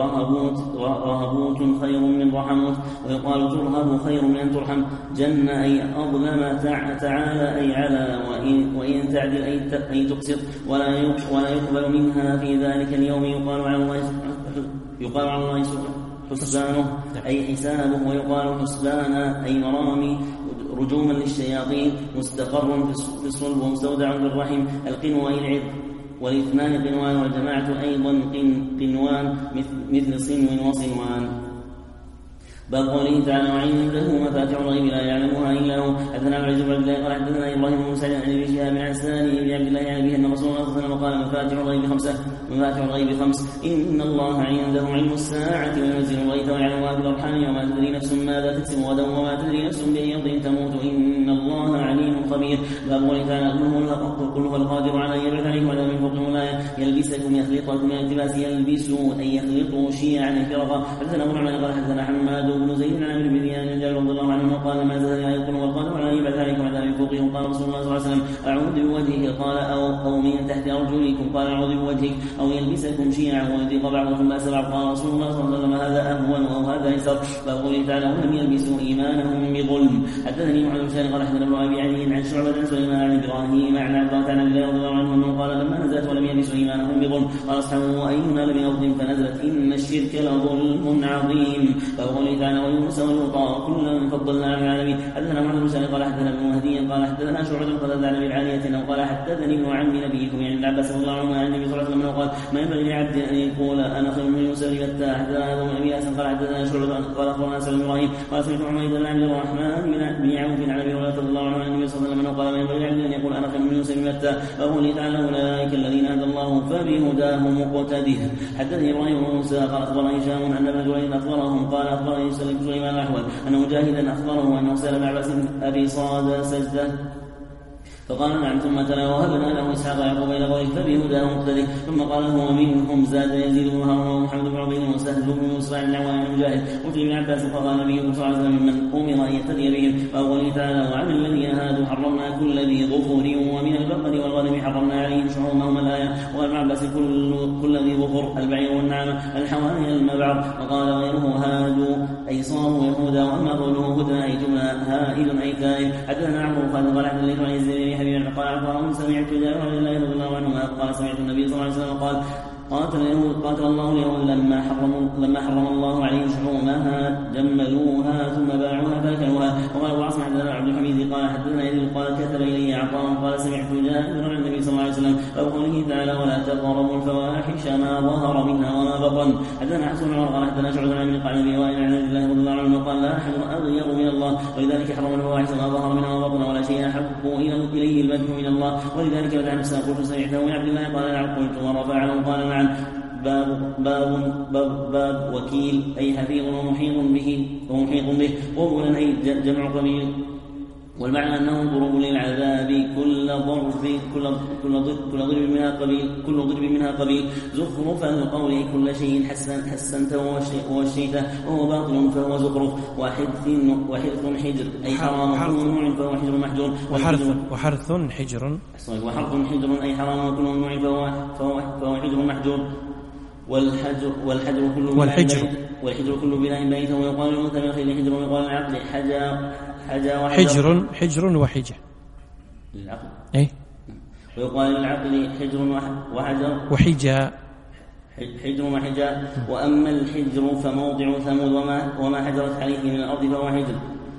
رهبوت خير من رحموت. ويقال ترهب خير من أن ترحم. جن أي أظلم تعالى أي على. وإن تعدل أي تقسط. ولا يقبل منها في ذلك اليوم. يقال على الله حسبانه أي حسابه. ويقال حسبان أي مرامي رجوما للشياطين. مستقر في الصلب ومستودع بالرحم. القنوة أي العظ. والاثنان قنوان. والجماعة أيضا قنوان مثل صنو وصنوان. باب قوله تعالى وعنده مفاتح الغيب لا يعلمها الا هو. حدثنا عبد العزيز بن عبد الله قال حدثنا ابراهيم بن سعد عن ابي شهاب عن سالم بن عبد الله عن ابيه ان رسول الله صلى الله عليه وسلم قال مفاتح الغيب خمس. ان الله عنده علم الساعه وينزل الغيث ويعلم ما في الارحام وما تدري نفس ماذا تكسب غدا وما تدري نفس باي ارض تموت ان الله عليم خبير. باب قوله تعالى قل هو القادر على ان يبعث عليكم عذابا من فوقكم ولا يلبسكم يخلطكم من التباس. يلبسوا اي يخلطوا شيعا فرقا. حدثنا ابو نعمان قال حدثنا حماد بن زيد عن عمرو بن دينار جابر رضي الله عنه قال ما زال يقول والقادر على ان يبعث عليكم عذابا من فوقكم. قال رسول الله صلى الله عليه وسلم اعوذ بوجهك. قال او من تحت ارجلكم. قال اعوذ بوجهك. او يلبسكم شيعا ويذيق بعضكم باس بعض. قال رسول الله صلى الله عليه وسلم هذا اهون او هذا ايسر. فقوله تعالى ولم يلبسوا ايمانهم بظلم. حدثني محمد بن سالم قال حدثنا ابن ابي علي عن شعبة عن سليمان عن ابراهيم عن عبد الله عن رضي الله عنه انه قال لما نزلت ولم يلبسوا ايمانهم بظلم قال اصحابه واينا لم يظلم فنزلت ان الشرك لظلم عظيم. فقوله تعالى ويونس ولوطا كلا فضلنا على العالمين. حدثنا محمد بن سالم قال حدثنا ابن مهدي قال حدثنا شعبة قال عن ابي العالية قال حدثني ابن عم نبيكم يعني ابن عباس رضي الله عنه عن النبي صلى الله عليه وسلم قال ما ينبغي لعبد ان يقول انا خير من يوسف حتى حدثنا هذا من ابي حسن قال حدثنا شعبة قال اخبرنا سلم ابراهيم قال سمعت عميد بن عبد الرحمن بن عوف عن ابي هريرة رضي الله عنه عن النبي صلى الله عليه وسلم قال ما ينبغي لعبد ان يقول انا خير من يوسف حتى. وقوله تعالى اولئك الذين هدى الله فبهداه مقتده. حدثني ابراهيم بن موسى قال اخبرني هشام ان ابن جريج اخبرهم قال اخبرني سليمان الاحول انه مجاهدا اخبره انه سال ابن عباس ابي صاد سجده فقال نعم ثم تلا وهبنا له اسحاق يعقوب الى قوله فبهداه مقتدي. ثم قال هو منهم زاد يزيد بن هارون ومحمد بن عبيد وسهل بن مصطفى بن عوام بن مجاهد قلت لابن عباس فقال النبي صلى الله عليه وسلم من امر ان يقتدي بهم. وقوله تعالى وعلى الذين هادوا حرمنا كل ذي ظفر ومن البقر والغنم حرمنا عليهم شحومهم الايه. وقال ابن عباس كل ذي ظفر البعير والنعامه الحواني المبعر. وقال غيره هادوا اي صاروا يهودا. واما قوله هدى اي جمله هائل اي كائن. حدثنا عمرو قال حدثنا عن يزيد حبيب قال عفوا سمعت جابر رضي الله عنه قال سمعت النبي صلى الله عليه وسلم قال قاتل الله اليهود لما حرم الله عليهم شحومها جملوها ثم باعوها فاكلوها. وقال ابو عاصم حدثنا عبد الحميد قال حدثنا يزيد قال كتب الي عطاء قال سمعت جابر عن النبي صلى الله عليه وسلم وقوله تعالى ولا تقربوا الفواحش ما ظهر منها وما بطن. حدثنا حسن بن عمر قال حدثنا شعبة عن قال النبي وائل عن عبد الله رضي الله عنه قال لا احد اغير من الله ولذلك حرم الفواحش ما ظهر منها وما بطن ولا شيء احب اليه المدح من الله ولذلك بدع نفسه. قلت سمعته من عبد الله قال نعم قلت ورفعه قال نعم. باب وكيل أي حفيظ ومحيط به وأولا أي جمع قبيل. والمعنى أنه ضرب للعذاب كل ضرب منها قبيل زخرف القول كل شيء حسنته ووشيته وهو باطل فهو زخرف. وحرث حجر أي حرام وكل ممنوع فهو حجر محجور. وحرث حجر أي حرام وكل ممنوع فهو حجر محجور. والحجر كل بناء بيت ويقال الموت من خير حجر ويقال العقل حجر وحجة للعقل ويقال للعقل حجر وحجر وحجة حجر وحجة. وأما الحجر فموضع ثمود وما حجرت عليه من الأرض فهو حجر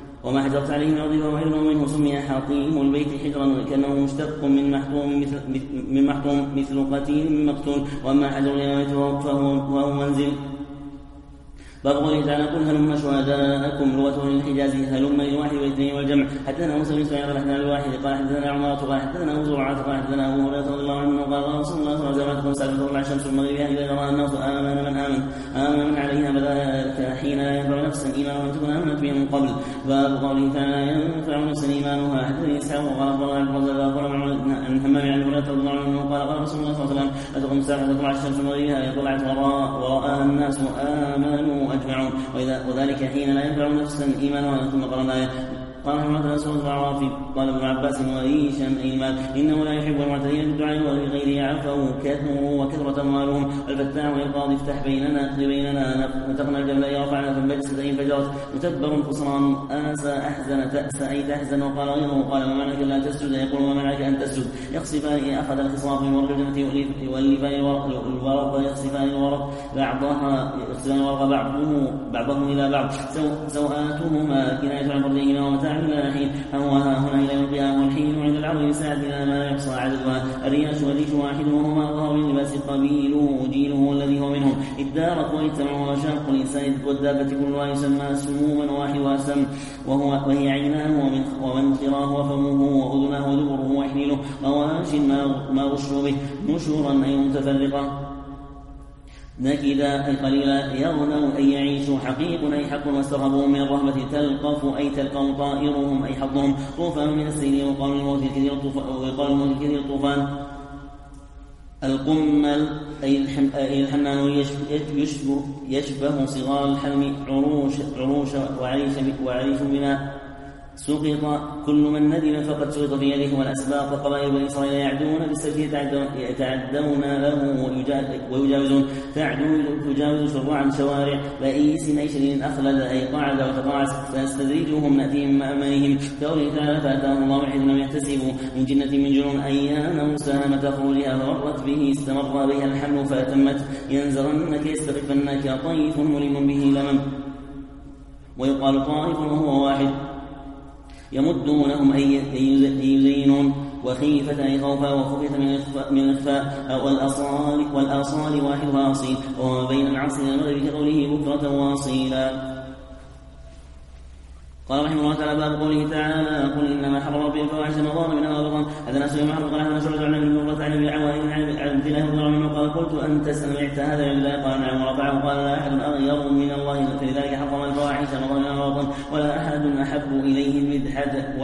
ومنه سمي حطيم البيت حجرا كأنه مشتق من محطوم مثل قتيل مقتول. وأما حجر اليمامة فهو منزل. باب قوله تعالى قل هلم شهداءكم لغة للحجاز هلم للواحد والاثنين والجمع. حدثنا موسى بن اسماعيل قال حدثنا الواحد قال حدثنا عمارة قال حدثنا زرعة قال حدثنا أبو هريرة رضي الله عنه قال رسول الله صلى الله عليه وسلم ساعة تطلع الشمس من مغربها إذا رأى الناس آمن من عليها فذاك حين لا ينفع نفسا إيمانها تكون آمنت به من قبل. باب قوله تعالى ينفع نفسا إيمانها. حدثني إسحاق قال أخبرنا عن الرزاق قال عن همام عن هريرة رضي الله عنه قال رسول الله صلى الله عليه وسلم أتقم الساعة تطلع الشمس من مغربها طلعت ورآها الناس آمنوا أجمعون وذلك حين لا ينفع نفسا إيمانها. ثم قال الآية قال محمد رسول الله قال ابن عباس وريشا أي المال إنه لا يحب المعتدين بالدعاء ولغيره عفوا كثروا وكثرة أموالهم. الفتاح والقاضي افتح بيننا نتقنا الجبل رفعنا فانبجست إن فجرت متبر خسران آسى أحزن تأس أي تحزن. وقال غيره قال ما معناك لا تسجد يقول ما معناك أن تسجد. يخصفان أخذ الخصاف من ورق الجنة يؤلفان الورق يخصفان الورق بعضهم إلى بعض سوآتهما كناية عن فردهما ومتاع إلى حين هنا إلى يوم القيامة والحين عند العرض ساعتنا ما يحصى عددها. الرياش والريش واحد وهما ظهر من لباس قبيله جيله الذي هو منهم الدار واجتمعوا وشاق الإنسان والدابة كلها يسمى سموما واحد وسم وهي عيناه ومنخراه وفمه وأذناه ودبره وحميله مواش ما غشوا به نشورا أي متفرقة نكدا أي قليلا يغنوا أي يعيشوا حقيق أي حق واسترهبوا من الرحمة تلقف أي تلقوا طائرهم أي حظهم طوفان من السيل وقال الموت الكثير الطوفان. القمل أي الحنان يشبه صغار الحلم عروش وعريش بنا سقط كل من ندم فقد سقط في يده. والأسباط قبائل بني إسرائيل يعدون بالسبت يتعدون له ويجاوزون تجاوز شرعا شوارع بئيس أي شديد أخلد أي قعد وتقاعس فاستدرجهم نأتيهم مأمانهم. كقوله تعالى فأتاهم الله من حيث لم يحتسبوا من جنة من جنون أيام مساهمة خروجها فمرت به استمر بها الحمل فأتمت ينزغنك يستخفنك طيف ملم به لمم. ويقال طائف وهو واحد يمدونهم أي يزينون وخيفة أي خوفا وخفة من الإخفاء والآصال واحدها أصيل وما بين العصر والمغرب كقوله بكرة واصيلا. قال رحمه الله تعالى باب قوله تعالى قل انما حرم ربي الفواحش ما ظهر منها وبطن. حدثنا سليمان محمد قال حدثنا شعبة عن ابن مرة عن ابن عوائل عن عبد الله بن عمر قال قلت انت سمعت هذا من الله قال نعم ورفعه قال لا احد اغير من الله فلذلك حرم الفواحش ما ظهر منها وبطن ولا احد احب اليه المدحة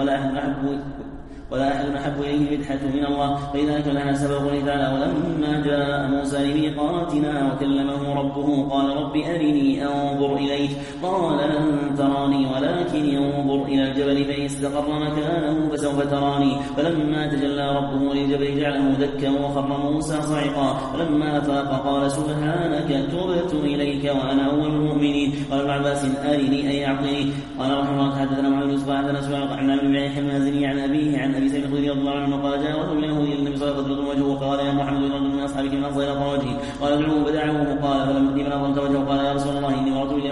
من الله. فلذلك لنا سبب تعالى ولما جاء موسى لميقاتنا وكلمه ربه قال رب أرني أنظر إليك قال لن تراني ولكن انظر إلى الجبل فإن استقر مكانه فسوف تراني. فلما تجلى ربه للجبل جعله دكا وخر موسى صعقا. فلما فاق قال سبحانك تبت إليك وأنا أول المؤمنين. قال ابن عباس أرني أي أعطني. قال رحمه الله حدثنا محمد بن يوسف حدثنا سفيان عن ابن معين المازني عن أبيه عن أبي سعيد الخدري رضي الله عنه قال جاء رجل يهودي النبي صلى الله عليه وسلم وجهه قال يا محمد رجل من أصحابك من أصغر وجهي قال ادعوه فدعوه قال فلم يأتي من أظلمت وجهه قال يا رسول الله إني مررت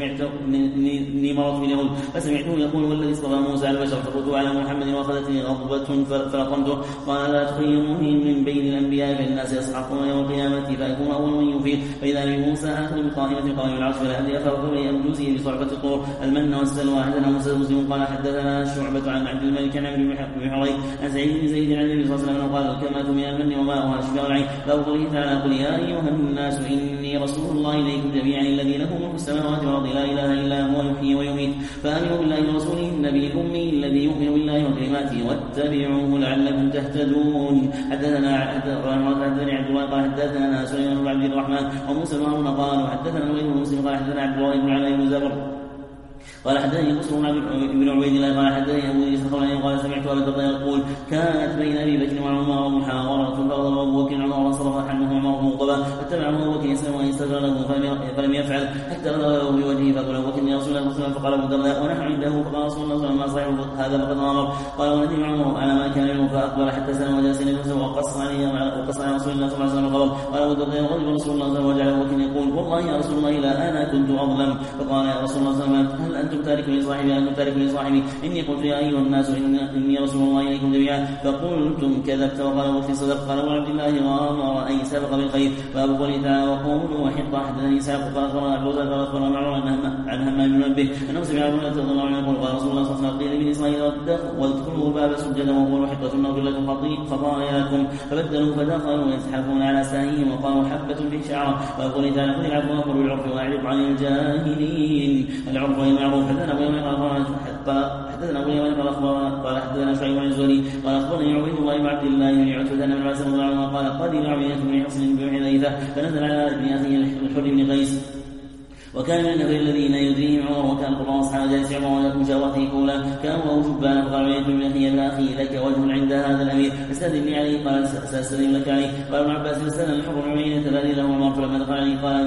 باليهود فسمعته يقول والذي اصطفى موسى على البشر فقلت على محمد وأخذتني غضبة فلطمته. قال لا تخيروني من بين الأنبياء فالناس يصعقون يوم القيامة فأكون أول من يفيد فإذا بموسى آخذ بقائمة قائم العرش فلا أدري أفرق لي أمجوسه بصعبة الطور المن والسلوى. حدثنا موسى مسلم قال حدثنا شعبة عن عبد الملك عن عمرو بن حريث عن سعيد بن زيد عن النبي صلى الله عليه وسلم قال الكمات من المن وماؤها شفاء العين. باب قوله تعالى قل يا أيها الناس إني رسول الله إليكم جميعا الذي له ملك السماوات والأرض لا إله إلا هو يحيي ويميت فآمنوا بالله ورسوله النبي الأمي الذي يؤمن بالله وكلماته واتبعوه لعلكم تهتدون. حدثنا عبد الله قال حدثنا سليمان بن عبد الرحمن وموسى بن هارون قال حدثنا الوليد بن مسلم قال حدثنا عبد الله بن علاء بن زبر قال حدثني مسلم بن عبيد الله قال حدثني ابو ادريس الخولاني قال سمعت ابا الدرداء يقول كانت بين ابي بكر وعمر محاورة فغضب ابو بكر عمر وانصرف عنه عمر مغضبا فاتبعه ابو بكر يسلم ويستغفر له فلم يفعل حتى غضبه بوجهه فقال ابو بكر يا رسول الله صلى الله عليه وسلم فقال ابو الدرداء ونحن عنده فقال رسول الله صلى الله عليه وسلم ما صاحب هذا فقد امر قال وندم عمر على ما كان منه فاقبل حتى سلم وجلس اليه وقص عليه رسول الله صلى الله عليه وسلم الغضب قال ابو الدرداء غضب رسول الله صلى الله عليه وسلم وجعل ابو بكر يقول والله يا رسول الله لا انا كنت اظلم فقال يا رسول الله صلى الله عليه وسلم هل انتم تاركوا لصاحبي أنتم تاركوا لصاحبي إني قلت يا أيها الناس إني رسول الله إليكم جميعا فقلتم كذبت وقال أبو بكر صدق قال أبو عبد الله وامر أي سبق بالخير باب قوله تعالى وقولوا وحق حدثني إسحاق قال أخبرنا أبو ذر قال أخبرنا معمر عن همام بن منبه أنه سمع أبو هريرة رضي الله عنه يقول قال رسول الله صلى الله عليه وسلم قيل بني إسرائيل وادخلوا الباب سجدا وقولوا حقة نغفر لكم خطاياكم فبدلوا فدخلوا يزحفون على ساهيهم وقالوا حبة في شعرة وقوله تعالى خذ العفو وأمر بالعرف وأعرض عن الجاهلين العرف والمعروف حدثنا أبو حدثنا ابو يمان قال حدثنا شعيب بن الزهري قال اخبرني عبيد الله بن عبد الله بن عتبة بن عباس رضي الله عنه قال قدم عبيدة بن حصن بن حذيفة فنزل على ابن اخيه الحر بن قيس وكان من النبي الذين يدريهم عمر وكان قرآن أصحاب جالس عمر مجاورته قولا كان وهو شبان فقال عبيدة بن أخي ابن أخي لك وجه عند هذا الأمير استأذن عليه قال سأستأذن لك عليه قال ابن عباس فاستأذن الحر بن عبيدة فبادل له عمر فلما دخل عليه قال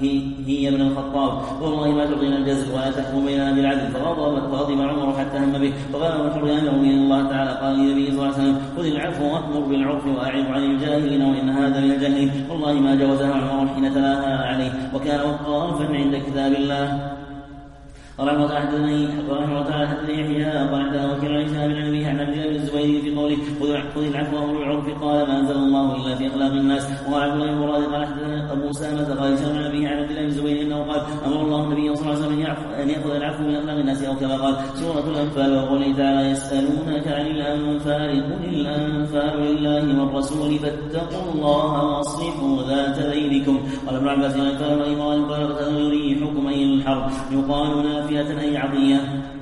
هي ابن الخطاب والله ما تعطينا الجزر ولا تحكم بيننا بالعدل فغضب عمر حتى هم به فقال الحر يا أمير الله تعالى قال للنبي صلى الله عليه وسلم خذ العفو وأمر بالعرف وأعرض عن الجاهلين وإن هذا من الجهل والله ما جوزها عمر حين تلاها عليه وكان وقافا عند كتاب الله رحمه الله تعالى حدثني يحيى قال حدثنا وكيع عن هشام بن ابي عن عبد الله بن الزبير في قوله خذ العفو وامر بالعرف قال ما انزل الله الا في اخلاق الناس وقال عبد الله بن مراد قال حدثنا ابو اسامه قال هشام بن ابي عن عبد الله بن الزبير انه قال امر الله النبي صلى الله عليه وسلم ان ياخذ العفو من اخلاق الناس او كما قال سوره الانفال وقوله تعالى يسالونك عن الانفال قل الانفال لله والرسول فاتقوا الله واصلحوا ذات بينكم قال ابن عباس الانفال وايمان قال يريحكم اي الحرب يقال نافية أي عطية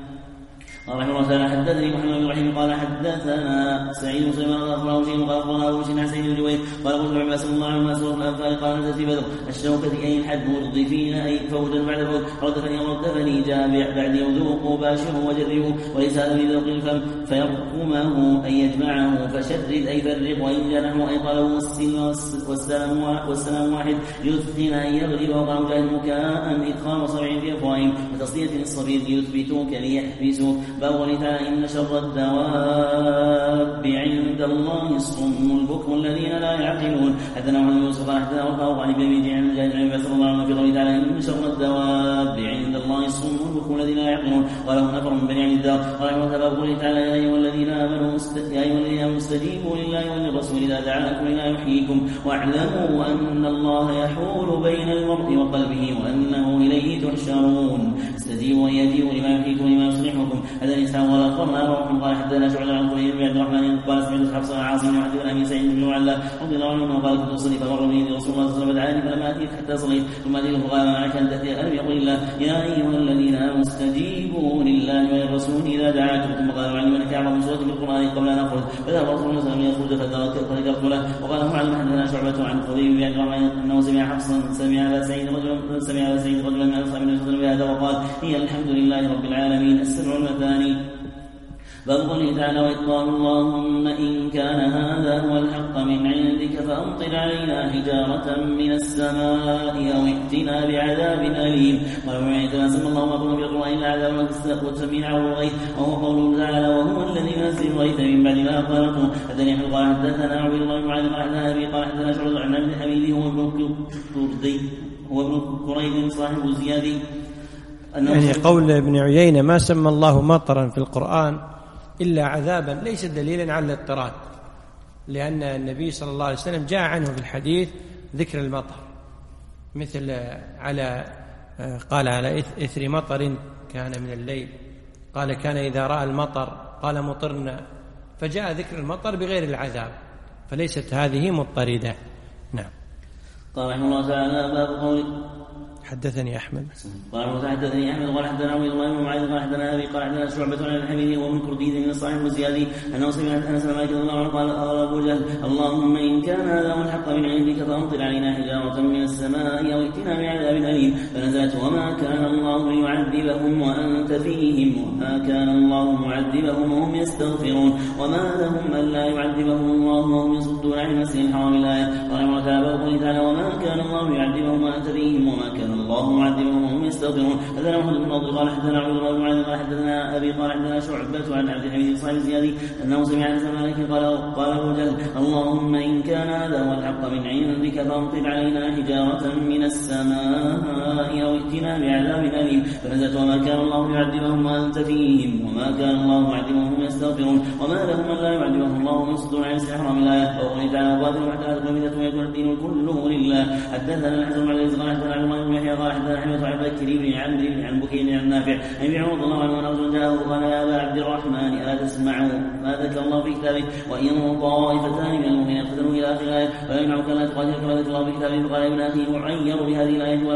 قال رحمه الله تعالى حدثني محمد بن رحيم قال حدثنا سعيد بن سليمان قال اخبرنا شيء قال اخبرنا ابو بشر عن سعيد بن جبير قال قلت ابن عباس رضي الله عنهما سوره الانفال قال نزلت في بدر الشوكه اي الحد مرضفين اي فوجا بعد فوج ردفني جاء بعد يذوق باشره وجره وليس هذا من ذوق الفم فيركمه اي يجمعه فشرد اي فرق وان جنحه اي قاله والسلام واحد يثقن اي يغلب وقال مجاهد مكاء ادخال صبع في افواههم وتصديه الصبير ليثبتوك ليحبسوك باب تعالى إن شر الدواب عند الله الصم البكم الذين لا يعقلون حدثنا محمد بن يوسف قال حدثنا وقال عن ابي عن مجاهد عن عباس رضي الله عنه في قوله تعالى إن شر الدواب عند الله الصم البكم الذين لا يعقلون قاله نفر من بني عبد الدار قال رحمه الله قوله تعالى يا أيها الذين آمنوا استجيبوا لله وللرسول إذا دعاكم لما يحييكم واعلموا أن الله يحول بين المرء وقلبه وأنه إليه تحشرون استجيبوا ويجيبوا لما يحييكم لما يصلحكم هذا الإنسان ولا أخبرنا روح قال حدثنا شعبة عن قريب بن عبد الرحمن قال سمعت حفصة عاصم وحدثنا أبي سعيد بن معلى رضي الله عنه قال كنت أصلي فمر بي رسول الله صلى الله عليه وسلم فدعاني فلما أتيت حتى صليت ثم أتيت فقال معك أن تأتي ألم يقول الله يا أيها الذين آمنوا استجيبوا لله وللرسول إذا دعاكم ثم قال علمنك أعظم سورة في القرآن قبل أن أخرج فذهب رسول الله صلى الله عليه وسلم يخرج فذكرت له وقال هو علم حدثنا شعبة عن قريب بن عبد الرحمن أنه سمع حفصا سمع أبا سعيد رجلا من أصحاب النبي صلى الله عليه وسلم بهذا وقال هي الحمد لله رب العالمين السبع المثاني باب قوله تعالى وإذ قالوا اللهم إن كان هذا هو الحق من عندك فأمطر علينا حجارة من السماء أو ائتنا بعذاب أليم قال ومن سمى الله ما قلنا بالقرآن إلا عذاب وتسميع الغيث وهو قوله تعالى وهو الذي ينزل الغيث من بعد ما قنطوا حدثني قال حدثنا عبد الله بن معاذ قال حدثنا أبي قال حدثنا شعبة عن ابن حميد هو ابن قريب صاحب الزيادي يعني قول ابن عيينة ما سمى الله مطرا في القرآن إلا عذابا ليس دليلا على الاضطراد، لأن النبي صلى الله عليه وسلم جاء عنه في الحديث ذكر المطر مثل قال على إثر مطر كان من الليل، قال كان إذا رأى المطر قال مطرنا، فجاء ذكر المطر بغير العذاب، فليست هذه مضطردة. نعم. قال رحمه الله تعالى باب قول حدثني أحمد قال حدثني أحمد قال حدثنا عبد الله بن معاذ قال حدثنا أبي قال حدثنا شعبة عن الحميدي ومن كرديد من الصحيح والزيادي أنه سمع أنس بن مالك رضي الله عنه قال أبو جهل اللهم إن كان هذا هو الحق من عندك فأمطر علينا حجارة من السماء أو ائتنا بعذاب أليم، فنزلت وما كان الله معذبهم وأنت فيهم وما كان الله معذبهم وهم يستغفرون وما لهم ألا يعذبهم الله وهم يصدون عن المسجد الحرام الآية. قال تعالى وما كان الله يعذبهم وأنت فيهم وما كان الله معذبهم وهم يستغفرون. حدثنا محمد بن نضر قال حدثنا عبد الله بن معاذ قال حدثنا أبي قال حدثنا شعبة عن عبد الحميد صاحب الزيادي أنه سمع أنس بن مالك قال أبو جهل اللهم إن كان هذا هو الحق من عندك فامطر علينا حجارة من السماء أو ائتنا بعذاب أليم. فنزلت وما كان الله يعذبهم وأنت فيهم وما كان الله معذبهم وهم يستغفرون وما لهم ألا يعذبهم الله وهم يصدون عن المسجد الحرام الآية. وقال تعالى باطل حتى لا تكون بدعة ويكون الدين كله لله. حدثنا الحسن بن علي قال حدثنا عبد الله بن يحيى قال حدثنا حميد عن بكر بن عمرو عن بكير عن نافع عن ابن عمر رضي الله عنه أنه جاءه قال يا أبا عبد الرحمن ألا تسمعوا ما ذكر الله في كتابه وإن طائفتان من المؤمنين اقتتلوا إلى آخر الآية ولا يمنعك أن تقاتل كما ذكر الله في كتابه. فقال يا ابن أخي أعير بهذه الآية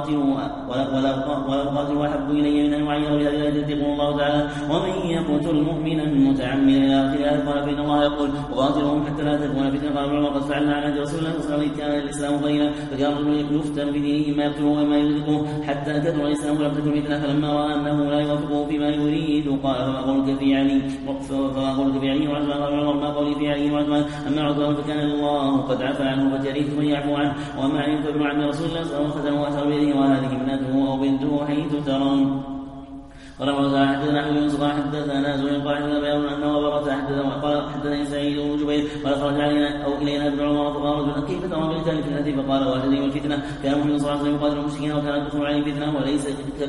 ولا أقاتل أحب إلي من أن أعير بهذه الآية. يقول الله تعالى ومن يقتل مؤمنا متعمدا إلى آخر الآية قال فإن الله يقول وقاتلهم حتى لا تكون فتنة. قال ابن عمر قد فعلنا عن رسول الله صلى الله عليه وسلم كان الإسلام قليلا فكان الرجل يفتن في دينه ما يقتله وما يرزقه حتى كثر الإسلام ولم تكن فتنة. فلما رأى أنه لا يوافقه فيما يريد قال فما قولك في علي وعثمان. قال عمر ما قولي في علي وعثمان أما عثمان فكان الله قد عفى عنه فكرهت من يعفو عنه وأما علي فابن عم رسول الله صلى الله عليه وسلم وأثر بيده وهذه ابنته أو بنته حيث ترون. قال حدثنا احمد بن صالح حدثنا زهير قال حدثنا بيان انه برت قال حدثنا سعيد بن جبير قال خرج علينا او الينا ابن عمر فقال رجل كيف ترى بالقتال فتنه فقال وهذه والفتنه كان محمد صلى الله عليه وسلم يقاتل المشركين وكانت تدخل عليه فتنه وليس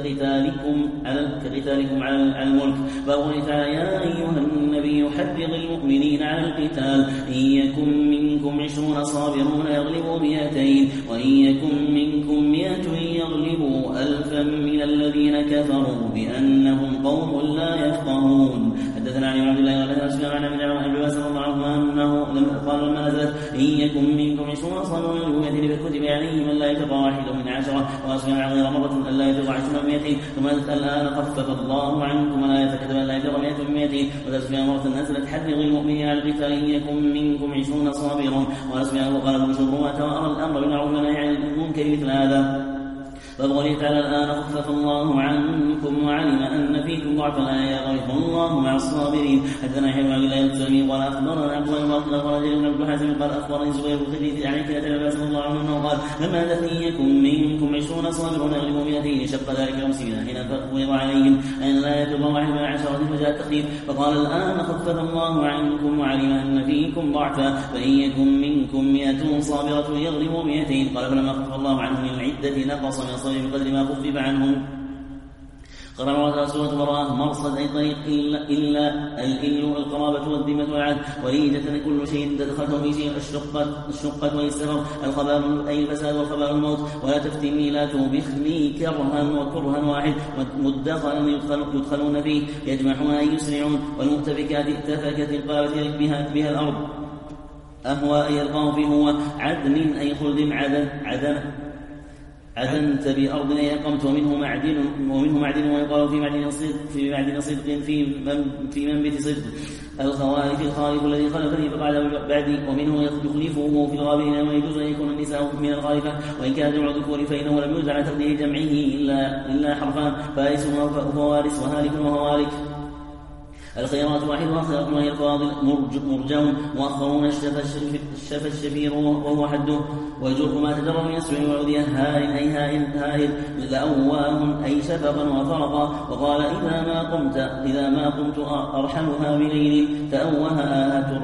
كقتالكم على الملك. فقال تعالى يا ايها النبي حرض المؤمنين على القتال ان يكن منكم 20 صابرون يغلبوا 200 وان يكن منكم 100 يغلبوا 1000 من الذين كفروا بأنهم قوم لا يفقهون. حدثنا عن عبد الله قال سفيان عن ابي بكر رضي الله عنه انه قال لما نزلت ان يكن منكم 20 صابرون يغلبوا 200 فكتب عليه من لا يتقى واحد من 10 وسفيان عن غير مره الا يتقى 20 من 200 ثم الان خفف الله عنكم ولا يتكتب الا يتقى 100 من 200 وسفيان مره نزلت حرض المؤمنين على القتال ان يكن منكم 20 صابرون. وسفيان وقال ابو بشر وتوارى الامر بالمعروف والنهي عن المنكر مثل هذا. فبقوله تعالى الآن خفف الله عنكم وعلم أن فيكم ضعفا لا يغيظ الله مع الصابرين. حدثنا يحيى بن عبد الله السلمي قال أخبرنا عبد الله بن رجل بن عبد حازم قال أخبرني زبير بن خديج عن كتاب العباس رضي الله عنه قال لما نزلت إن يكن منكم 20 صابرون يغلبوا 200 شق ذلك مسلمين حين فرض عليهم أن لا يتوب واحد من 10 فجاء التخفيف فقال الآن خفف الله عنكم وعلم أن فيكم ضعفا فإن يكن منكم 100 صابرة يغلبوا 200 قال فلما خفف الله عنهم العدة نقص من الصبر بقدر ما خفف عنهم. قال الله سورة براءة مرصد أي طريق إلا الإل القرابة والذمة والعهد وليدة كل شيء تدخلته في شيء الشقة والسفر الخبال أي الفساد والخبال الموت ولا تفتني لا توبخني كرها وكرها واحد مدخلا يدخلون فيه يجمعون أي يسرعون والمؤتفكات اتفكت القلبة بها الأرض أهوى أي يلقاه فيه هو عدن أي خلد عدنت بأرض أي أقمت ومنه معدن ويقال في معدن صدق في منبت صدق الخوارج الخالف الذي خلفني فقعد بعدي ومنه يخلفه في الغابرين ويجوز أن يكون النساء من الخالفة وإن كان جمع ذكور فإنه لم يوزع على تقدير جمعه إلا حرفان فارس وفوارس وهالك وهوالك. الخيرات واحد وآخر وهي الفاضل مرجون مؤخرون الشفى الشفير وهو حده ويجر ما تجر من يسرع وعودية هائل لأواه أي شفقا وفرقا. وقال إذا ما قمت أرحلها بليل تأوه آهة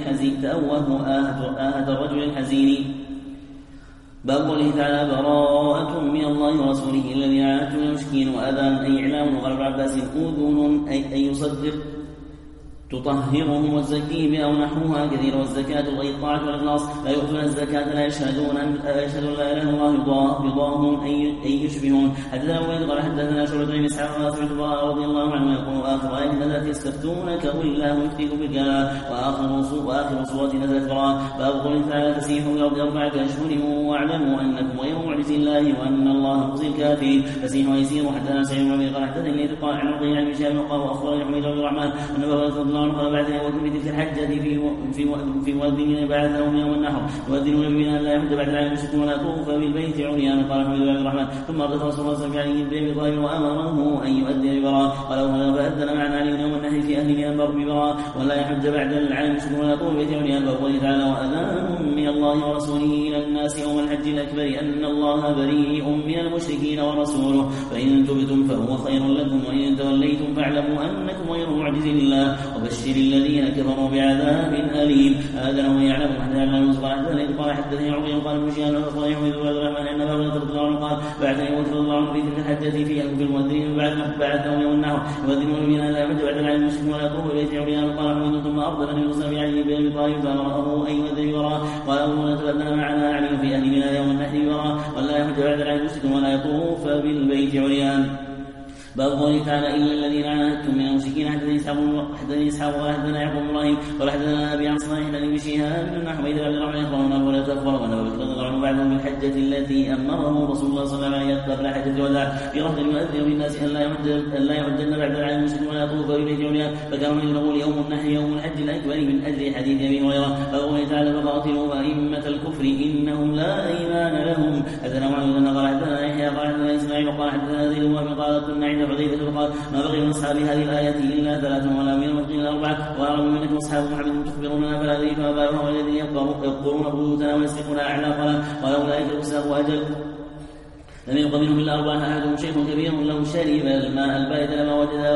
الرجل الحزين. باب قوله تعالى براءة من الله ورسوله الذين عاهدتم من المشركين وأذان أي إعلام. وقال ابن عباس أذن أي يصدق تطهرهم والزكي بها ونحوها كثيرا والزكاة غير الطاعة والإخلاص لا يؤتون الزكاة لا يشهدون لا إله إلا الله يضاهون أي يشبهون. حدثنا أبو قال حدثنا شعبة بن إسحاق سمعت البراء رضي الله عنه يقول آخر آية نزلت يستفتونك قل الله يفتيكم بالكلام وآخر سورة نزلت براء. باب قوله تعالى فسيحوا في الأرض 4 أشهر واعلموا أنكم غير معجزي الله وأن الله مخزي الكافرين. فسيحوا يسيروا. حدثنا سعيد بن عبد قال حدثني قال عن عقيل عن هشام قال وأخبرني حميد بن الرحمن أن الله عنه قال بعثني أبو بكر في الحجة في مؤذنين بعثهم يوم النحر يؤذنون بنا أن لا يحج بعد العام المشركين ولا يطوف بالبيت عريانا. قال حميد بن عبد الرحمن ثم أردف رسول الله صلى الله عليه وسلم بأبي طالب وأمره أن يؤذن ببراء. قال فأذن معنا علي يوم النحر في أهل أنبر ببراء ولا يحج بعد العام المشركين ولا يطوف بالبيت عريانا. وقال تعالى وأذان من الله ورسوله إلى الناس يوم الحج الأكبر أن الله بريء من المشركين ورسوله فإن تبتم فهو خير لكم وإن توليتم فاعلموا أنكم غير معجز الله وبشر الذين كفروا بعذاب أليم. هذا لو يعلم قال حدثني عقيل قال ابن شهاب قال يحمد بن عبد الرحمن أن أبا هريرة رضي الله عنه قال بعثني أبو رضي الله عنه في تلك الحجة في المؤذنين بعثهم يوم النحر يؤذنون بنا لا يحج بعد العام المشركين ولا يطوف بالبيت عريانا. قال حميد ثم أفضل النبي صلى الله عليه وسلم بن أبي طالب فأمره أن يؤذن ببراء. قال أبو هريرة تبدل معنا علي في أهل منا يوم النحر ببراء ولا يحج بعد العام المشركين ولا يطوف بالبيت عريانا. باب قوله تعالى إلا الذين عاهدتم من المشركين. حدثني إسحاق وحدثنا يعقوب بن إبراهيم قال حدثنا أبي عن صالح بن أبي شهاب بن حميد بن عبد الرحمن أخبرنا أبو هريرة أخبره أن أبا بكر رضي الله عنه بعدهم بالحجة التي أمره رسول الله صلى الله عليه وسلم قبل حجة الوداع في رفض يؤذن بالناس أن لا يحجن بعد العام المشركين ولا يطوف بالبيت عريانا. فكان من يقول يوم النحر يوم الحج الأكبر من أجل حديث أبي هريرة. فقوله تعالى فقاتلوا أئمة الكفر إنهم لا إيمان لهم. حدثنا معاذ قال حدثنا يحيى قال حدثنا إسماعيل قال حدثنا ذي الوهب قال كنا عند حذيفة قال ما بقي من أصحاب هذه الآية إلا 3 ولا من المتقين 4 وأعلم منكم أصحاب محمد تخبروننا فلا أدري فما بالهم الذين يقرون بيوتنا ويسرقون أعناقنا قال أولئك الفساق أجل لم يبق منهم إلا 4 أحدهم شيخ كبير لو شرب الماء البارد لما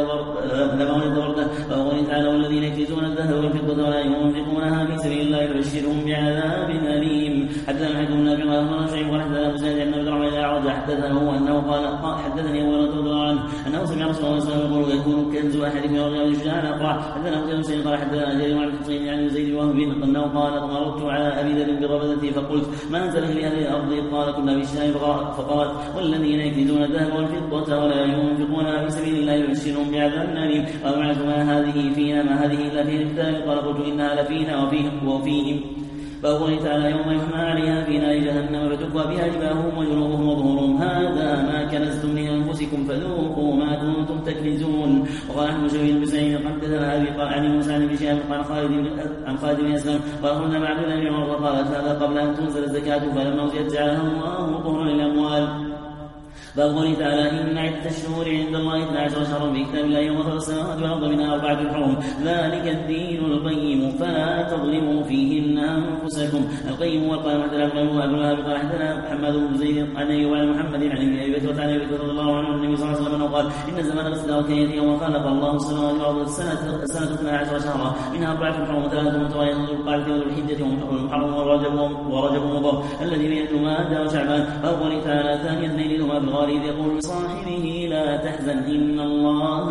وجد برده. فقال تعالى والذين يكنزون الذهب والفضة ولا ينفقونها في سبيل الله فبشرهم بعذاب أليم. حدثنا الحكم بن نافع قال أخبرنا شعيب قال حدثنا أبو سعيد بن عبد الرحمن الأعرج حدثنا أنه قال حدثني أبو هريرة رضي الله عنه أنه سمع رسول الله صلى الله عليه وسلم يقول يكون كنز أحدكم يوم القيامة شجاعا أقرع. حدثنا أبو سعيد قال حدثنا جرير عن الحصين عن زيد وهب أنه قال مررت على أبي ذر بربذتي فقلت ما أنزل لأهل الأرض قال كنا بالشام فقالت والذين يكنزون الذهب والفضة ولا ينفقونها في سبيل الله يبشرهم بعذاب أليم. ومعنى ما هذه فينا ما هذه إلا في الكتاب قال قلت إنها لفينا وفيهم. فقوله تعالى يوم يحمى عليها في نار جهنم فتكوى بها جباههم وجنوبهم وظهورهم هذا ما كنزتم لأنفسكم فذوقوا ما كنتم تكنزون. وقال أحمد شبيل بن سعيد حدثنا أبي قال عن موسى بن شهاب قال خالد بن أسلم قال خرجنا مع عبد الله بن عمر فقالت هذا قبل أن تنزل الزكاة فلما وزيت جعلها الله طهرا للأموال. باب قوله تعالى إن عدة الشهور عند الله 12 شهرا في كتاب الله يوم خلق السماوات والأرض منها 4 حرم ذلك الدين القيم فلا تظلموا فيهن أنفسكم. القيم والقائم حدثنا أبو الوهاب قال حدثنا محمد بن زيد عن أيوب عن محمد عن أبي بكر عن أبي بكر رضي الله عنه النبي صلى الله عليه وسلم قال إن الزمان الاستدراك يأتي يوم خلق الله السماوات والأرض السنة 12 شهرا منها 4 حرم 3 متوالية ذو القعدة وذو الحجة والمحرم ورجب ومضر الذي بين جمادى وشعبان. باب قوله تعالى ثاني اثنين لهما بالغار إذ يقول لصاحبه لا تحزن إن الله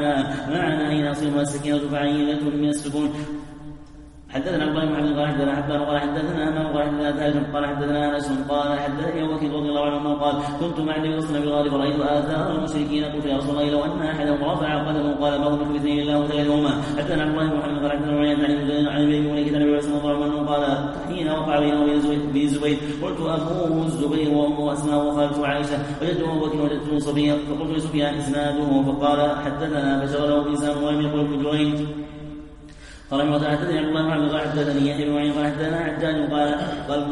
معنا إن أصيبها السكينة فعينة من السكون. حدثنا ابو بكر محمد قال حدثنا حبان قال حدثنا امام قال حدثنا ثالث قال حدثنا انس قال حدثني ابو بكر رضي الله عنه قال كنت مع النبي صلى الله عليه وسلم بالغار فرايت اثار المشركين قلت يا رسول الله لو ان احدهم رفع قدمه قال ما ظنك باثنين الله ثالثهما. حدثنا عبد الله بن محمد قال حدثنا عن ابي مليكه عن النبي صلى الله عليه وسلم قال حين وقع بينه وبين الزبير قلت اخوه الزبير وامه اسماء وخالته عائشه وجدت ابو بكر وجدت صفيه فقلت لسفيان اسناده فقال حدثنا فشغله بلسانه ولم يقل ابن جريج. قال ابن حدثني عبد الله بن قال حدثني يحيى بن معين قال حدثنا حجاج قال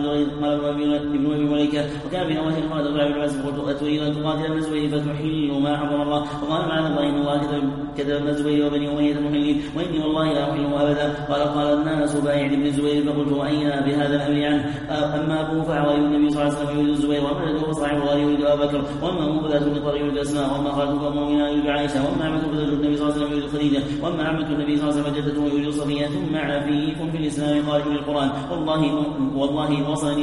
ابن ابي مليكه وكان بين وجه قال الله بن عباس قلت اتريد ان تقاتل ابن الزبير فتحل ما حرم الله وقال معنا الله ان الله كتب ابن الزبير وبني اميه محلين واني والله لا احله ابدا. قال الناس بايع ابن الزبير فقلت واين بهذا الامر عنه اما ابوه فعلى النبي صلى الله عليه وسلم يريد الزبير وامرته فصاحب الغار يريد ابا بكر واما مقبله المطر يريد اسماء واما خالته فمؤمنه يريد عائشه واما عمته فزوج النبي صلى الله عليه وسلم يريد خديجه واما عمه النبي صلى الله عليه وسلم جدته يريد صفيه ثم عفيف في الإسلام خارج من القرآن والله إن وصلني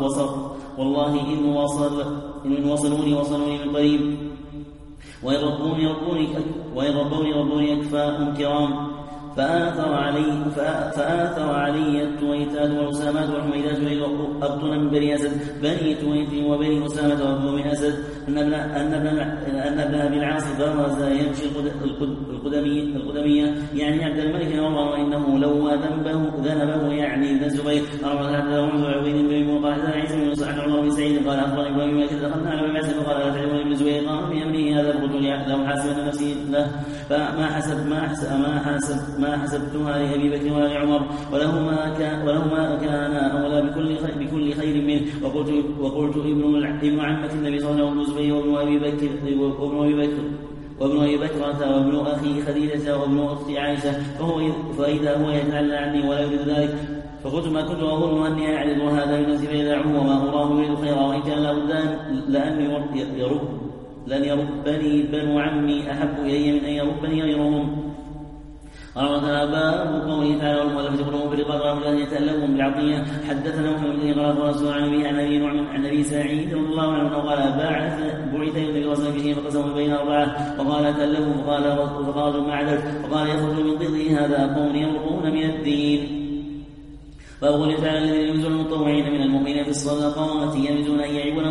إن وصلوني من قريب وإن ربوني أكفاهم كرام. فآثر علي التويتات والأسامات والحميدات أبطنا من بني أسد بني تويت وبني أسامة وأبو من أسد أن ابن أبي العاص برز يمشي القدمية يعني عبد الملك والله وإنه لو ذنبه يعني ابن الزبير قال حدثنا عبيد بن قال حدثنا عيسى بن سعد عمر بن سعيد قال أخبرني ابن مكة دخلنا على ابن مسعود قال لا تعلمون ابن الزبير قال بأمره هذا فقلت لو حاسبت نفسي له ما حسبتها لأبي بكر ولا لعمر ولهما كان أولى بكل خير منه وقلت ابن عمة النبي صلى الله عليه وسلم الزبير وابن أبي بكرة وابن أخي خديجة وابن أخت عائشة فإذا هو يتعلى عني ولا يريد ذلك فقلت ما كنت أظن أني أعرض هذا بنفسي فيدعه وما أراه يريد خيرا وإن كان لابد لأن يربني بنو عمي أحب إلي من أن يربني غيرهم. قال وكان باب قوله تعالى والمؤلفة قلوبهم بالرقاب وأولاد يتألفهم بالعطية. حدثنا محمد بن قال رسول عن أبي عن أبي سعيد رضي الله عنه قال بعث النبي صلى الله عليه وسلم فقسموا بين أربعة وقال تألفهم فقال ما عدد وقال يخرج من ضده هذا قوم يرقون من الدين. فأقول تعالى الذين يمزون المطوعين من المؤمنين في الصدقات يمزون أن يعيبون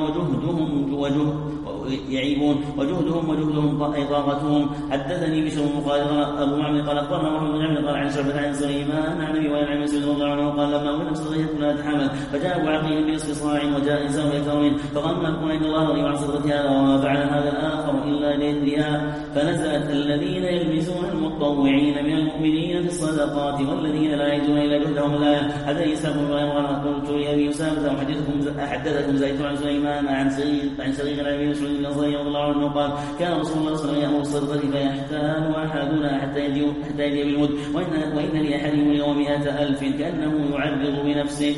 وجهدهم طاقتهم. حدثني بشر بن خالد أبو معمر قال أخبرنا محمد بن عمرو قال عن شعبة عن سليمان عن أبي وائل عن مسعود رضي الله عنه قال لما ولد صدقت لا تحمل فجاء أبو عقيل بنصف صاع وجاء إنسان يكثر منه فقال نكون عند الله رضي عن صدقة هذا وما فعل هذا الآخر إلا ليدريها فنزلت الذين يلمزون المطوعين من المؤمنين في الصدقات والذين لا يجدون إلا جهدهم الآية. هذا يسأل الله قلت لأبي أسامة أحدثكم زيد عن سليمان عن شريك عن أبي مسعود الأنصاري رضي الله عنه قال كان رسول الله صلى الله عليه وسلم يأمر الصدقة فيحتال أحدنا حتى يجي بالمد وإن لأحدهم اليوم 100,000 كأنه يعرض بنفسه.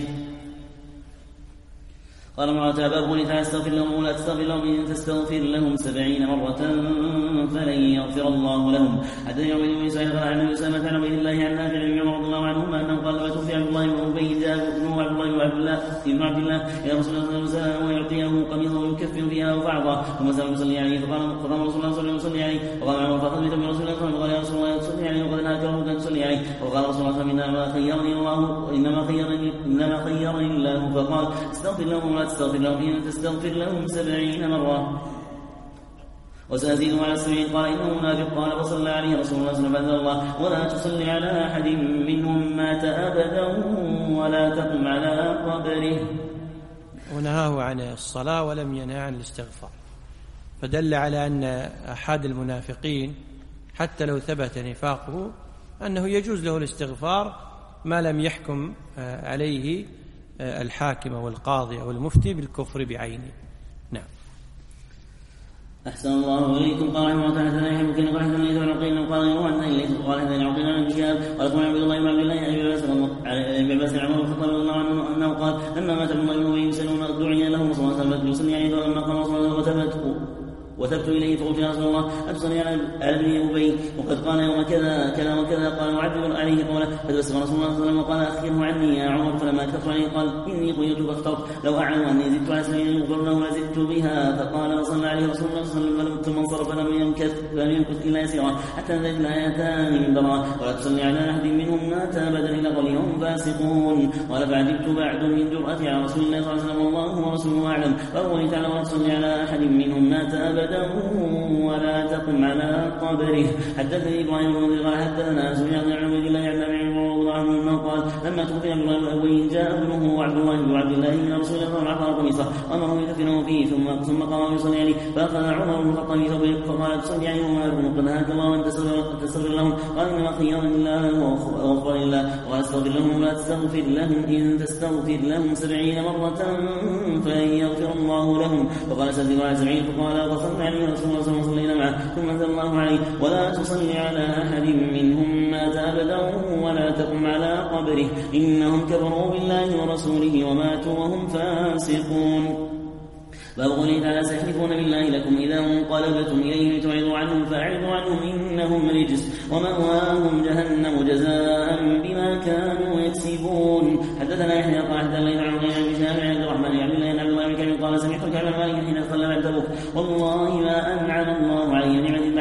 قال معاذ باب تعالى استغفر لهم ولا تستغفر لهم إن تستغفر لهم 70 مرة فلن يغفر الله لهم. حدثني عبيد بن سعيد قال عن أسامة عن عبيد الله عن نافع بن عمر رضي الله عنهما أنه قال لما توفي عبد الله بن أبي جاء ابنه عبد الله إلى رسول الله صلى الله عليه وسلم ويعطيه قميصه ويكفن فيها وفعظه ثم سأل يصلي عليه فقام رسول الله صلى الله عليه وسلم عليه وقال عمر فخذت من رسول الله صلى الله عليه وسلم وقال يا رسول الله تصلي عليه وقد نهاك أن تصلي عليه وقال رسول الله إنما خيرني الله فقال استغفر لهم ولا تستغفر لهم إن تستغفر لهم 70 مرة وسأزيد على 70 قال إنه منافق قال فصلى عليه رسول الله صلى الله عليه وسلم ولا تصلي على أحد منهم مات أبدا ولا تقم على قبره. ونهاه عن الصلاة ولم ينهى عن الاستغفار فدل على أن أحد المنافقين حتى لو ثبت نفاقه أنه يجوز له الاستغفار ما لم يحكم عليه الحاكم والقاضي أو المفتي بالكفر بعينه. نعم. أحسن الله إليكم. قال رحمه الله تعالى يحب كن قال حدثنا يزيد بن عقيل قال يروى أن إليه قال حدثنا عقيل عن الشهاب قال قال عبد الله بن عبد الله عن ابي بكر عمر الخطاب رضي الله عنه أنه قال لما مات ابن الله بن سلول دعي له صلى الله عليه وسلم يصلي عليه فلما قام صلى الله عليه وسلم وثبت إليه فقلت يا رسول الله أتصلي على ابن أبي وقد قال يوم كذا وكذا قال وعدل عليه قوله فتبسم رسول الله صلى الله عليه وسلم وقال أخبره عني يا عمر فلما كثر عليه قال إني قيلت فاخترت لو أعلم أني زدت على سبيل يغفر له لزدت بها فقال وصلى عليه رسول الله صلى الله عليه وسلم ثم انصرف لم يمكث إلا يسيرا حتى نزلت الآيتان من براء ولا تصلي على أحد منهم مات أبدا إلا قليلهم فاسقون. قال فعجبت بعد من جرأتي على رسول الله صلى الله عليه وسلم والله ورسوله أعلم فأولي تعالى ولا تصلي على أحد منهم مات أبدا ولا تقم على قبره. حدثني إبراهيم بن منذر قال حدثنا سفيان بن عبيد الله عن نافع رضي الله عنه أنه قال لما توفي عبد الله بن أبي جاء ابنه وعبد الله بن عبد الله من رسول الله صلى الله عليه وسلم قميصه أمره يدفنه فيه ثم قام يصلي عليه فأخذ عمر بن الخطاب فقال تصلي عليه وما يكون قد نهاك الله أن تستغفر لهم قال إنما خيرني الله وغفر الله واستغفر لهم ولا تستغفر لهم إن تستغفر لهم 70 مرة فلن يغفر الله لهم. فقال سأزيد على 70 فقال فصلى عليه رسول الله صلى الله عليه وسلم معه ثم أنزل الله عليه ولا تصلي على أحد منهم مات أبدا ولا تقم على قبره إنهم كفروا بالله ورسوله وماتوا وهم فاسقون. باب قوله تعالى سيحلفون بالله لكم إذا انقلبتم إليهم لتعرضوا عنهم فأعرضوا عنهم إنهم رجس ومأواهم جهنم جزاء بما كانوا يكسبون. حدثنا يحيى قال حدثنا ليث عن غير بن شهاب عن عبد الرحمن بن عبد الله قال سمعت كعب قال سمعت كعب مالك حين تخلى عن تبوك والله ما أنعم الله علي نعمة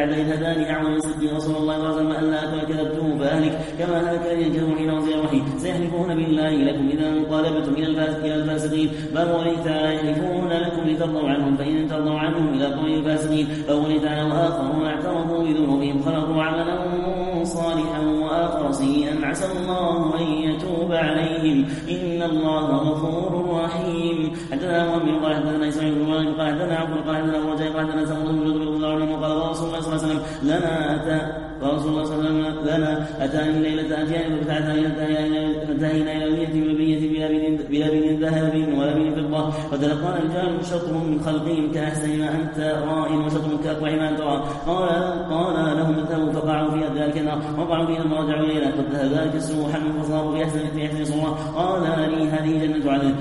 بعد إذ هداني أعوذ من صدق رسول الله صلى الله عليه وسلم ألا أكون كذبته فأهلك كما هلك الذين كذبوا حين أنزل الوحي سيحلفون بالله لكم إذا انقلبتم إلى الفاسقين باب قوله تعالى يحلفون لكم لترضوا عنهم فإن ترضوا عنهم إلى قوم الفاسقين باب قوله تعالى وآخرون اعترفوا بذنوبهم خلقوا عملا صالحا وآخر سيئا عسى الله أن يتوب عليهم إن الله غفور رحيم. حدثنا مؤمن قال حدثنا إسماعيل بن مالك قال حدثنا عبد قال حدثنا أبو رجاء قال حدثنا سمرة بن جندب قال رسول الله صلى الله عليه وسلم رسول الله صلى الله عليه وسلم لنا أتاني ليلة أتياني فانتهينا إلى البنية بلا بن ذهب ولا بن فضة فتلقانا رجال شطر من خلقهم كأحسن ما أنت راء وشطر كأقوى ما أنت راء قال لهم اذهبوا فقعوا في ذلك النار وقعوا فيها ثم رجعوا إلينا قد ذهبا كسروا حمل فصاروا في أحسن صورة قال لي هذه جنة عدن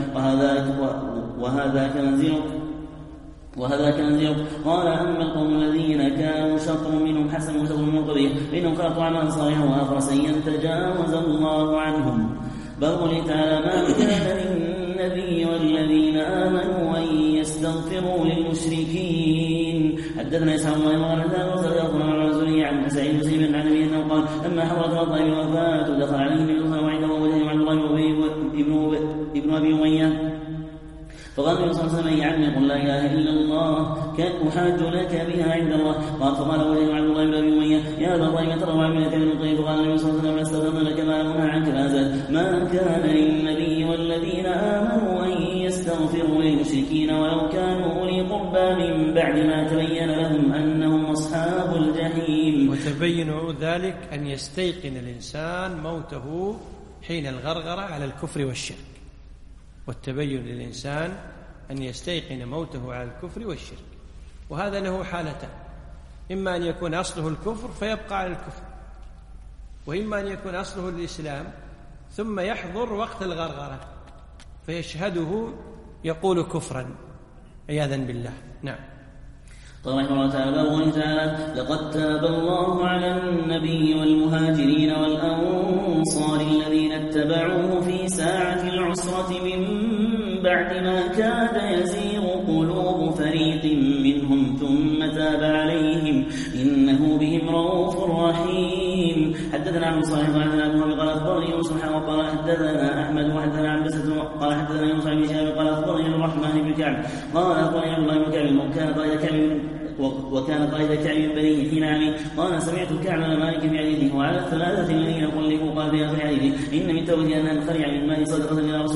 وهذا كنزير. قال أما القوم الذين كانوا شطر منهم حسن وشطر منهم قبيح فإنهم خلقوا عملا صالحا وآخر سيئا تجاوز الله عنهم. بل قل تعالى ما كان للنبي والذين آمنوا أن يستغفروا للمشركين. حدثنا إسحاق بن إبراهيم وصدقنا الزهري عن سعيد بن مسيب عن أبي أنه قال أما حضرت الطائب الوفاة دخل عليه النبي صلى الله عليه وسلم وجهه عبد الله ابن أبي أمية فقال النبي صلى الله عليه وسلم يا عمي قل لا اله الا الله كان احاج لك بها عند الله. قال فقال وجه عبد الله بن ابي اميه يا ابا طيب ترى عملك من طيب. فقال النبي صلى الله عليه وسلم استغفرنا لك ما نهى عنك لا زاد ما كان للنبي والذين امنوا ان يستغفروا للمشركين ولو كانوا اولي قربى من بعد ما تبين لهم انهم اصحاب الجحيم. وتبين ذلك ان يستيقن الانسان موته حين الغرغره على الكفر والشرك. والتبين للإنسان أن يستيقن موته على الكفر والشرك، وهذا له حالتان: إما أن يكون أصله الكفر فيبقى على الكفر، وإما أن يكون أصله الإسلام ثم يحضر وقت الغرغرة فيشهده يقول كفرا عياذا بالله. نعم. قال رحمه الله تعالى لقد تاب الله على النبي والمهاجرين والأنصار الذين اتبعوه في ساعة العسرة من بعد ما كاد يزيغ قلوب فريق منهم ثم تاب عليهم إنه بهم رؤوف رحيم. حدثنا عن صالح قال حدثنا أبو قال أخبرني يوسف وقال حدثنا أحمد وحدثنا عن بسة قال حدثنا يوسف بن شهاب قال أخبرني الرحمن بن كعب قال أخبرني عبد الله بن كعب وكان قائد كعب بن بنيه حين عمي قال سمعت كعب بن مالك في حديثه وعلى الثلاثة الذين خلفوا قال في آخر حديثه إن من توبتي أن أنخلع من مال صدقة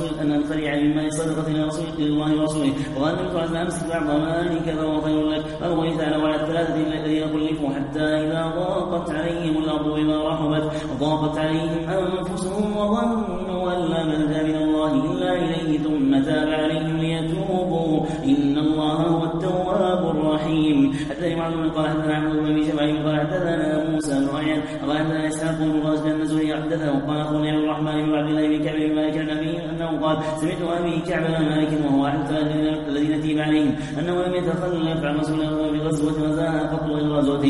إلى رسول الله ورسوله. وقال النبي صلى الله عليه وسلم أمسك بعض مالك فهو خير لك. قال تعالى وعلى الثلاثة الذين خلفوا حتى إذا ضاقت عليهم الأرض بما رحبت وضاقت عليهم أنفسهم وظنوا أن لا ملجأ من الله إلا إليه ثم تاب عليهم ليتوبوا إن الله هو التواب الرحيم. حدثني معلوم قال حدثنا عبد بن شبعي قال حدثنا موسى بن عيان قال حدثنا اسحاق بن راشد النزولي حدثه قال اخبرني عبد الرحمن بن عبد الله بن كعب بن مالك عن ابيه انه قال سمعت ابي كعب بن مالك وهو احد الذين تيب عليهم انه لم يتخلف عن رسول الله بغزوه وزاها قط غير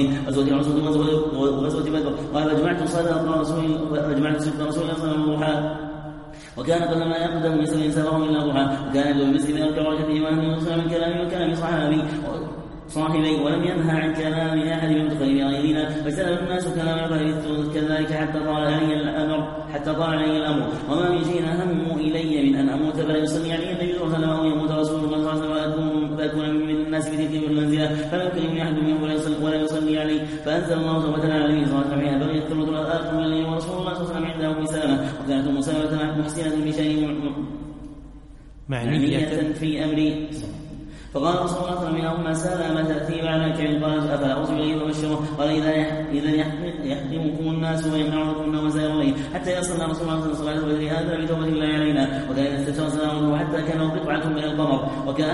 غزوه بدر. قال فجمعت صدق رسول الله صلى الله عليه وسلم وكان قبل ما يقدم مثل سبره الى ضحى وكان يدعو المسلم الى كراهته وانه يسمع من كلام وكلام صاحبي ولم ينهى عن كلام احد من متخيل غيرنا فسال الناس كلام كذلك حتى طال علي الامر وما من شيء اهم الي من ان اموت فلا يصلي علي النبي صلى الله عليه وسلم او يموت رسول الله صلى الله عليه وسلم فاكون من الناس بتلك المنزله فلا يكلمني احد منهم ولا يصلي عليه. فانزل الله سبحانه عليه صلى الله عليه وسلم فليذكر الاخر الذي ورسول الله صلى الله عليه وسلم عنده بسلامه وكانت مسلمه محسنه بشيء معنيه في امري. فقال رسول الله صلى الله عليه وسلم سلامة تأتي على كعب قال أفلا أرسل إليه وبشره قال إذا يحكمكم الناس ويمنعكم وسائر الله حتى يصل رسول الله صلى الله عليه وسلم هذا بتوبة الله علينا وكان استشار سلامه حتى كان قطعة من القمر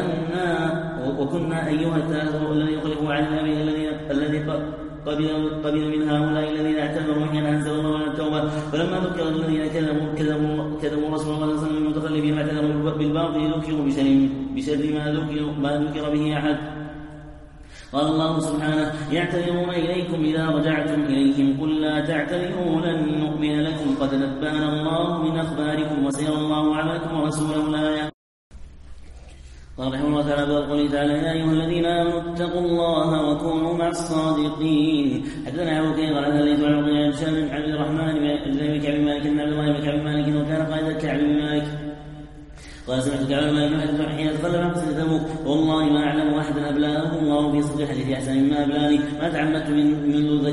وكنا أيها الثلاثة الذي يخلف عن النبي الذي قبل من هؤلاء الذين اعتبروا حين انزل الله على التوبه. فلما ذكر الذين كذبوا رسول الله صلى الله عليه وسلم المتخلفين اعتذروا بالباطل ذكروا بشر ما ذكر به احد. قال الله سبحانه يعتذرون إليكم إذا رجعتم إليهم قل لا تعتذروا لن نؤمن لكم قد نبأنا الله من أخباركم وسيرى الله عملكم ورسوله لا. قال رحمه الله تعالى بقوله تعالى يا أيها الذين آمنوا اتقوا الله وكونوا مع الصادقين. حدثنا أبو بكر قال حدثنا عن هشام عن عبد الرحمن بن كعب بن مالك عن عبد الله بن كعب بن مالك وكان قائد كعب بن مالك قال سمعت كعب بن مالك يحدث حين تخلف عن قصة تبوك والله ما أعلم أحدا أبلاه الله في صدق الحديث أحسن مما أبلاني ما تعمدت منذ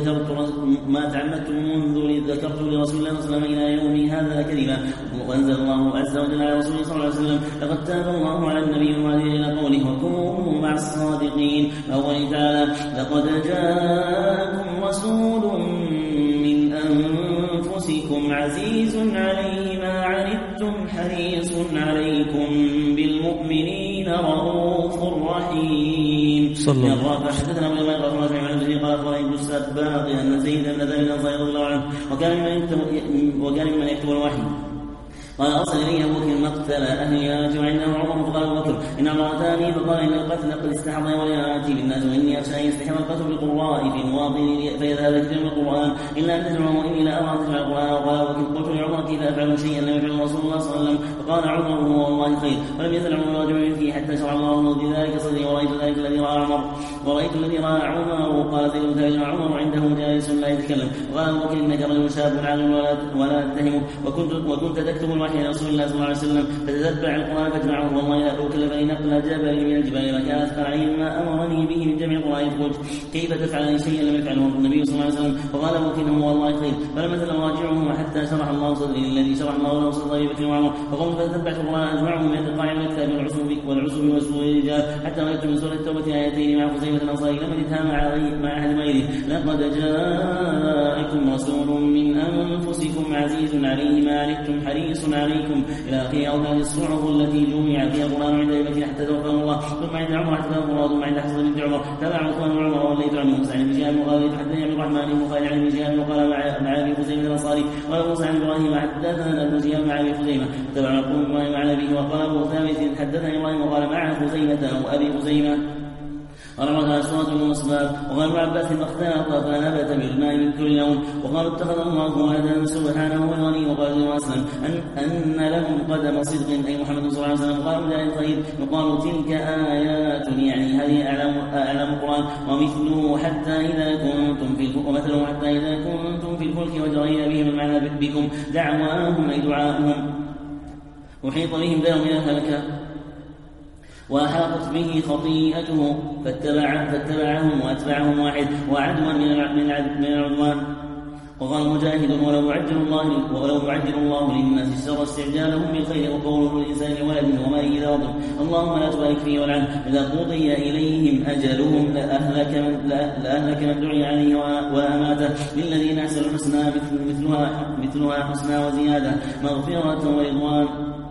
ذكرت لرسول الله صلى الله عليه وسلم إلى يومي هذا كذبا. وأنزل الله عز وجل على رسوله صلى الله عليه وسلم لقد تاب الله على النبي المهدي إلى قوله وكونوا مع الصادقين. وقوله تعالى لقد جاءكم رسول من أنفسكم عزيز عليه ما عنتم حريص عليكم بالمؤمنين رؤوف رحيم. صلى الله عليه وسلم. حدثنا ابو اليمان قال رجع عن الذي قال قال ابن السباق ان زيد بن ذلك الانصاري رضي الله عنه وكان ممن يكتب الوحي قال أرسل إلي أبو بكر مقتل أهلها وعنده عمر فقال أبو بكر إن امرأتان فقال إن القتل قد استحض وليأتي بالناس وإني أخشى أن يستحض القتل بالقراء في المواطن فيذهب يكتب القرآن إلا أن تجمعوا إني لا أرى تجمع القرآن. وقال أبو بكر قلت لعمر كيف أفعل شيئا لم يفعله رسول الله صلى الله عليه وسلم فقال عمر هو والله خير. ولم يزل عمر يرجع فيه حتى شرع الله بذلك صدري ورأيت ذلك الذي رأى عمر قال زيد بن عمر عنده جالس لا يتكلم. وقال أبو بكر إنك رجل شاب عاقل ولا تتهمه وكنت تكتب الوحي رسول الله صلى الله عليه وسلم فتتبع القرآن فاجمعه والله لا أكلفني نقل جبل من الجبال ما كان أثقل عليه ما أمرني به من جمع القرآن فقلت كيف تفعل شيئا لم يفعله النبي صلى الله عليه وسلم فقال ممكنه والله خير. فلما زال راجعه حتى شرح الله صدري الذي شرح الله له صدر أبي بكر وعمر فقمت فتتبعت القرآن أجمعه من القاع والكتاب والعصب وسوء الرجال حتى وجدت من سورة التوبة آيتين مع خزيمة الأنصاري لم يدها مع أحد غيره لقد جاءكم رسول من أنفسكم عزيز عليه ما عنتم حريص عليكم إلى آخر أو هذه الصحف التي جمع فيها القرآن عند أبي بكر حتى توفاه الله ثم عند عمر حتى توفاه الله ثم عند حفصة بنت عمر تبع عثمان وعمر والليث عن موسى عن ابن شهاب وقال حدثني عبد الرحمن بن خالد عن ابن شهاب وقال مع أبي خزيمة الأنصاري وقال موسى عن إبراهيم حدثنا ابن شهاب مع أبي خزيمة تبع يقول إبراهيم عن أبيه وقال أبو ثابت حدثني إبراهيم وقال مع خزيمة أو أبي خزيمة قال رمضان سورة المصباح. وقال ابن عباس اختلط فنبت بالماء من كل لون. وقال اتخذ الله ولدا سبحانه والغني. وقال ابن مسلم أن لهم قدم صدق أي محمد صلى الله عليه وسلم. قال مجاهد خير يقال تلك آيات يعني هذه أعلام القرآن ومثله حتى إذا كنتم في الفلك وجرينا بهم المعنى بكم دعواهم أي دعاءهم وحيط بهم دار من الهلكة وأحاطت به خطيئته فاتبعهم وأتبعهم واحد وعدوا من العدوان. وقال مجاهد ولو يعجل الله للناس الشر استعجالهم بالخير وقوله للإنسان ولده وما إذا وضم اللهم لا تبارك فيه والعنه إذا قضي إليهم أجلهم لأهلك من دعي عليه وأماته للذين أحسنوا الحسنى مثلها حسنى وزيادة مغفرة ورضوان.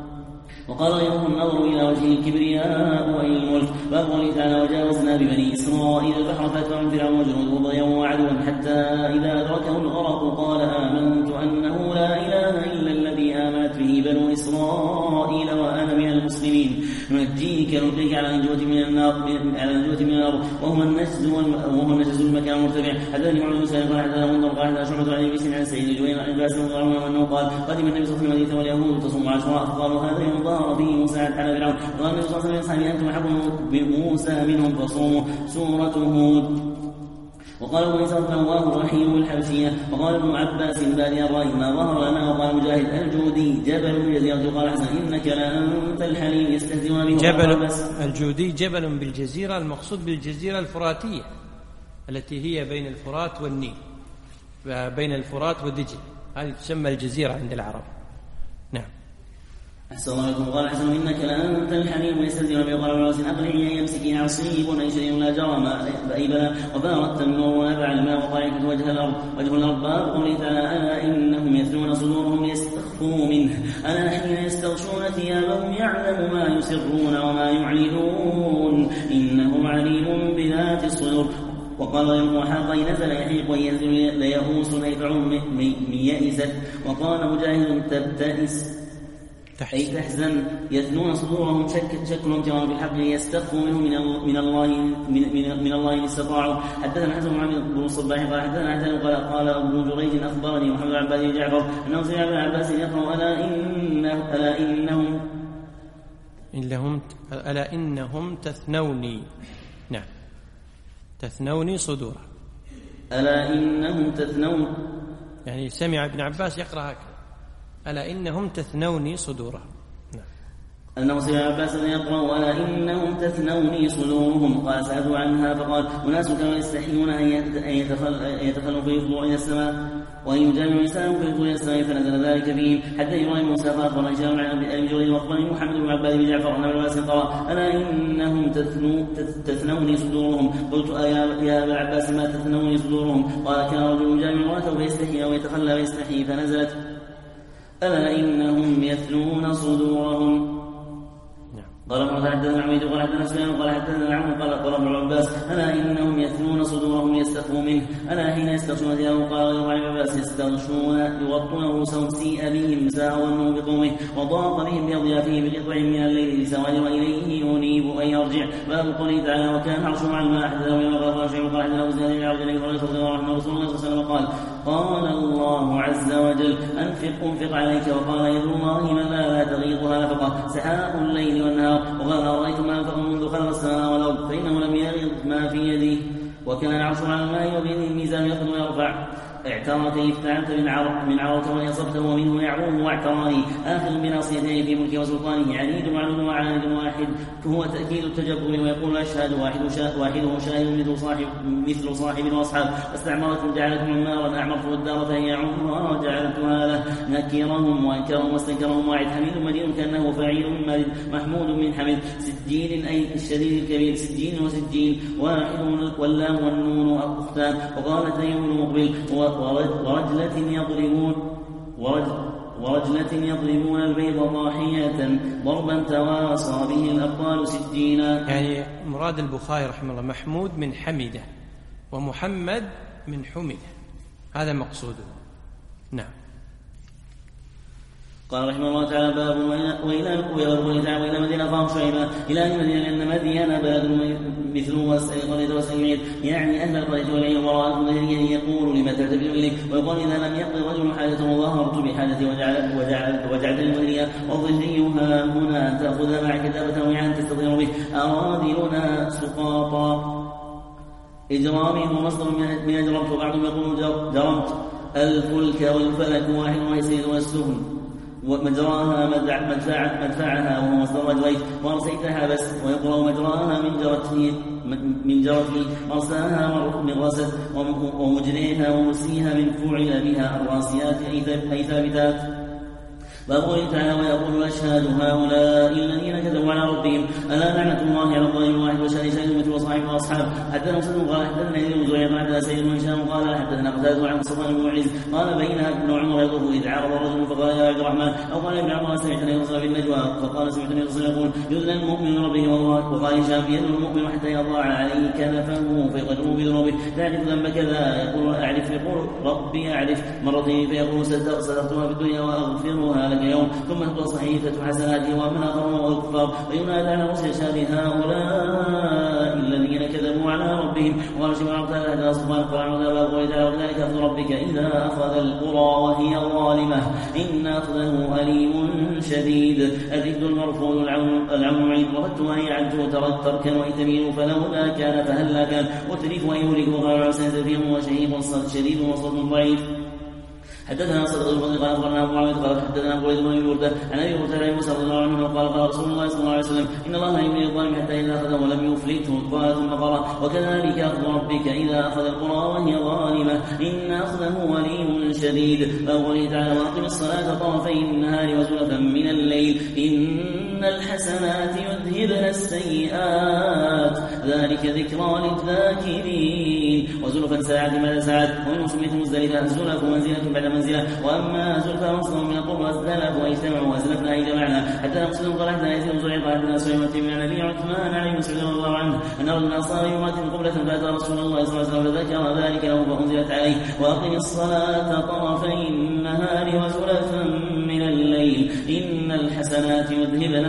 وقال غيرهم النظر إلى وجه الكبرياء وإلى الملك. فقال تعالى وجاوزنا ببني إسرائيل البحر فأتبعهم فرعون وجنوده بغيا وعدوا حتى إذا أدركه الغرق قال آمنت أنه لا إله إلا الذي آمنت به بنو إسرائيل وأنا من المسلمين. ننجيك نلقيك على النجوة من النار وهو النجز المكان المرتفع. حدثني معاذ بن سالم قال حدثنا منذر قال حدثنا شعبة عن ابي عن سعيد الجويني عن عباس رضي الله عنه انه قال قدم النبي صلى الله عليه وسلم واليهود تصوم عاشوراء فقالوا هذا يوم ظهر فيه موسى على فرعون. قال النبي صلى الله عليه وسلم انتم احب بموسى منهم فصوموا سورة هود. وقال ابو عيسى الله الرحيم الحبشية. وقال ابن عباس بادي الرأي ما ظهر لنا. وقال مجاهد الجودي جبل بالجزيرة. قال حسن إنك لأنت الحليم يستهزئون به. جبل الجودي جبل بالجزيرة المقصود بالجزيرة الفراتية التي هي بين الفرات والنيل بين الفرات ودجل هذه تسمى الجزيرة عند العرب. نعم. أحسن الله عليكم. قال حسن إنك لأنت الحليم يستهزئون به. قال الراسل أقلعي يمسكين عصيب أي شيء لا جرم أي بلا وفارت النور ونبع الماء وقعت وجه الأرض باب قوله تعالى ألا إنهم يثنون صدورهم ليستخفوا منه ألا حين يستغشون ثيابهم يعلم ما يسرون وما يعلنون إنهم عليم بذات الصدور. وقال يوم وحاق نزل يحيق وينزل ليئوس يدعون من يئست. وقال مجاهد تبتئس أي تحزن يثنون صدورهم شكل امتران بالحق يستخفوا منه من الله إن استطاعوا. حدثنا حسن بن الصباح قال حدثنا قال ابن جريج أخبرني محمد بن عباس جعفر أنه سمع ابن عباس يقرأ ألا ألا إنهم تثنوني. نعم، تثنوني صدورهم. ألا إنهم تثنون، يعني سمع ابن عباس يقرأ هكذا: ألا إنهم تثنوني صدورهم. أنه سمع عباس يقرأ: ألا إنهم تثنوني صدورهم. قال: سألوا عنها فقال: أناس كانوا يستحيون أن يتخلوا فيفضوا إلى السماء وأن يجامعوا نساءهم فيفضوا إلى السماء، فنزل ذلك فيهم. حتى إبراهيم موسى فأخبر هشام عن أبي جرير وأخبرني محمد بن عباد بن جعفر أن ابن عباس قرأ: ألا إنهم تثنوني صدورهم. قلت: يا أبا عباس ما تثنوني صدورهم؟ قال: كان رجل يجامع امرأته فيستحي أو يتخلى ويستحي، فنزلت: ألا إنهم يثنون صدورهم. قال: حدثنا عبيد قال حدثنا سفيان قال حدثنا عمرو قال ابن عباس: ألا إنهم يثنون صدورهم يستخفوا منه. ألا حين يستغشون ثيابه. قال غير ابن عباس: يستغشون يغطون رؤوسهم سيء بهم ساءوا بقومه وضاق بهم بأضيافه بقطع من الليل لسواد وإليه ينيب أن يرجع. باب قوله تعالى: وكان عرشه على الماء. حدثنا يوم قال راشع قال حدثنا أبو زيد بن عبد الله رضي الله عنه رسول الله صلى الله عليه وسلم قال الله عز وجل: أنفق عليك. وقال: يد الله من لا تغيضها نفقه سحاء الليل والنهار. وقال: أرأيتم ما أنفق منذ خلق السماء والأرض فإنه لم يغض ما في يده. وكان العرش على الماء وبيده الميزان يخذ ويرفع. اعترى كيف فعلت من عرك ويصبته ومنه يعروه واعتراه آخذ بناصيته في ملكه وسلطانه عنيد معلوم وعاند واحد. فهو تأكيد التجبر. ويقول: أشهد واحده شاهد مثل صاحب وأصحاب. واستعمرت جعلتهم عمارا أعمرت الدار فهي عمرا جعلتها له. نكرهم وأنكرهم واستنكرهم واعد. حميد مدين كأنه فاعل من مالد محمود من حمد. سجين أي الشديد الكبير. سجين وسجين واحد واللام والنون أختان. وقالت يوم مقبل ورجلة يضربون البيض ضاحية ضربا تواصى به الأبطال سجينا. يعني مراد البخاري رحمه الله محمود من حمده ومحمد من حمده، هذا مقصوده. نعم. قال رحمه الله تعالى: باب وإلى مدينة أخاهم شعيبا إلى مدينة لأن مدينة بلد مثله قرية وسعيد، يعني أهل القرية والعير وراء ظهريا يقول: لما ترتبط إليك؟ ويقول: إذا لم يقضي رجل حاجته ظهرت بحاجتي وجعلت المدينة والظهريها هنا تأخذ معك دابة وعيان تستطير به. أرادلنا سقاطا. إجرامه مصدر من أجرمت. وبعضهم يقول: جرمت الفلك والفلك واحد ويسير والسهم ومجراها مدفعها وهو مصدر رجليه. وارسيتها بس. ويقرأ مجراها من جرته مرساها من رست ومجريها ومرسيها من فعل بها الراسيات أي ثابتات. وقوله تعالى: ويقول: أشهد هؤلاء الذين كذبوا على ربهم ألا لعنة الله على الظالم الواحد وشهد مثل صاحب وأصحاب. حدثنا مسلم قال حدثنا ابن زهير بعد سيد بن هشام قال حدثنا قتادة عن صفوان بن معز قال: بينها ابن عمر يطوف إذ عرض الرجل فقال: يا عبد الرحمن. أو قال ابن عمر: سمعتني يوصل بالنجوى. فقال: سمعتني يوصل يقول: يذل المؤمن ربه والله. وقال هشام: يذل المؤمن حتى يضع عليه كنفه فيقدره بذنوبه. تعرف ذنب كذا؟ يقول: أعرف. يقول: ربي أعرف. مرتين فيقول: سترتها في الدنيا وأغفرها لك يوم. ثم تقرأ صحيفة حسناته ومن أقرهم والكفار وينادى على رؤوس الأشهاد: هؤلاء الذين كذبوا على ربهم. وقال شيخ عبد الله هذا صفوان قال: وذلك أخذ ربك إذا أخذ القرى وهي ظالمة إن أخذه أليم شديد. الرد المرفوض العون عيد. وردت أن يعد تركا وإتمين فلولا كان فهلا كان. وتريف أن يهلك وقال عسى فيهم وشهيق شديد وصوت ضعيف. حدثنا صدق الفضل قال أخبرنا أبو عبد قال حدثنا أبو عيد بن بردة عن أبي هريرة عن موسى رضي الله عنه قال: قال رسول الله صلى الله عليه وسلم: إن الله يملي الظالم حتى إذا أخذه ولم يفلته. قال ثم قال: وكذلك أخذ ربك إذا أخذ القرى وهي ظالمة إن أخذه أليم شديد. وقوله تعالى: وأقم الصلاة طرفي النهار وزلفا من الليل إن الحسنات يذهبن السيئات ذلك ذكرى للذاكرين. وزلفا ساعة بعد ساعة. ومن سميت مزدلفة الزلف منزلة بعد منزلة. وأما زلفا مصدر من القرب والزلف واجتمعوا وأزلفنا أي جمعنا. حتى مسلم قال: حتى يزيد زعيم قال: حتى سليمان بن أبي عثمان عليه مسعود رضي الله عنه أن رجلا أصاب بامرأة قبلة فأتى رسول الله صلى الله عليه وسلم فذكر ذلك له فأنزلت عليه: وأقم الصلاة طرفي النهار وزلفا من الليل إن الحسنات يذهبن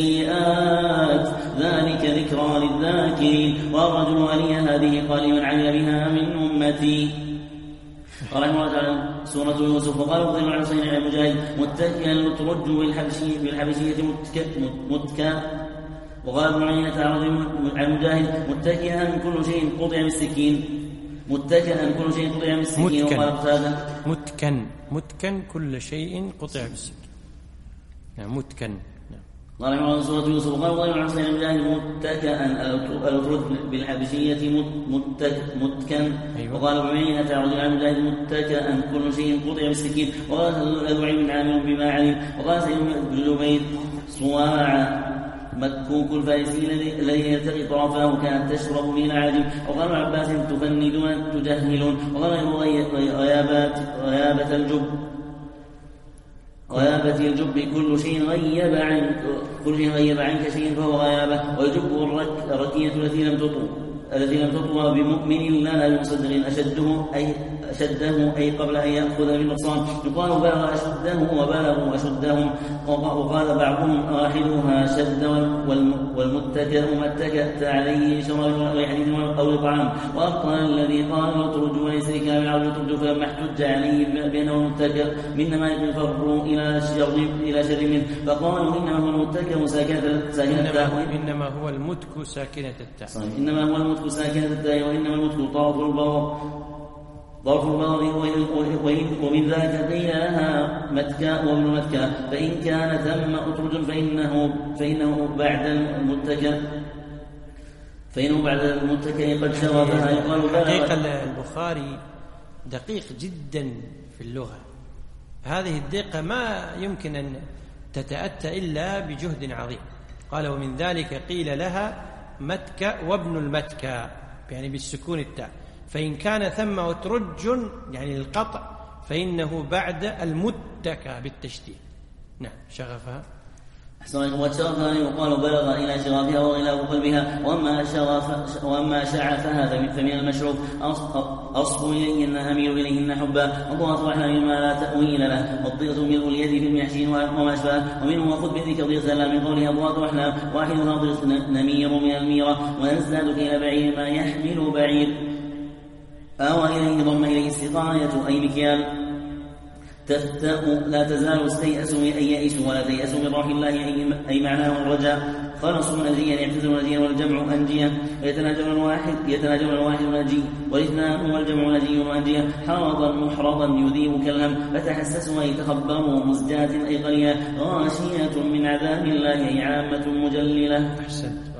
السيئات ذلك ذكرى للذاكرين. والرجل ولي هذه قال: من عمل بها من أمتي قال رحمه الله تعالى سورة يوسف. وقال ابن الحسين عن مجاهد متكئا يترج بالحبشية متكا. وقال ابن عيينة عن مجاهد متكئا كل شيء قطع بالسكين. متكئا كل شيء قطع بالسكين. وقال قتادة متكن كل شيء قطع بالسكين. نعم متكن. قال رحمه الله سورة يوسف. وقال ابن الحسين عن مجاهد متكئا الأترج بالحبشية متكن. وقال ابن عيينة عن مجاهد متكئا كل شيء قطع بالسكين. وقال أبو عيد عامر بما علم. وقال سيد بن جبير صواع مكوك الفارسي الذي يلتقي طرفاه كانت تشرب به العاجم. وقال ابن عباس تفندون تجهلون. وقال غيابة الجب كل شيء غيب عنك شيء فهو غيابة. ويجب الركية التي لم تطوى بمؤمن لا بمصدق أشده أي قبل أن يأخذ بالنقصان. يقال بلغ أشده وبلغوا أشدهم. وقال بعضهم آخذها شد والمتكئ متكأت عليه شراب أو حديد أو طعام. وأبطل الذي قال يطرج وليس كامل أو يطرج فلما احتج عليه بأنه المتكئ منما يفر إلى شر منه فقالوا إنما هو المتكئ ساكنة إنما هو المتك ساكنة التاء. إنما هو المتك ساكنة التاء. وإنما المتك ضرب البار ومن ذلك قيل لها متكا وابن متكا. فإن كان ثم أترج فإنه بعد المتكا قد شرفها. يقال حقيقة البخاري دقيق جدا في اللغة. هذه الدقة ما يمكن أن تتأتى إلا بجهد عظيم. قال ومن ذلك قيل لها متكا وابن المتكا يعني بالسكون التاء. فإن كان ثم أترج يعني القطع فإنه بعد المتكى بالتشديد. نعم شغفها. وشغفها يقال بلغ إلى شغفها وإلى قلبها. وأما شعفها فمن المشروب أصف إليهن أميل إليهن حبا. وضغط رحمة مما لا تأويل له. والضغط ملء اليد في المحشين وما أشبه. ومنه وخذ بذكر ضغط لا من قوله أضغط رحمة واحدها ضغط نمير من الميرة. ونزداد كيل بعير ما يحمل بعير. أو إليه ضم إليه السقاية أي مكيال. تفتأ لا تزال استيأس أن يئس ولا تيأس من روح الله أي معناه الرجاء. خلص نجيا يعتذر نجيا والجمع أنجيا. ويتناجم الواحد نجي والاثنان والجمع نجي وأنجيا. حرضا محرضا يذيب كالهم. فتحسسوا أي تخبروا مزجاة أي قليلا. غاشية من عذاب الله أي عامة مجللة. أحسنت.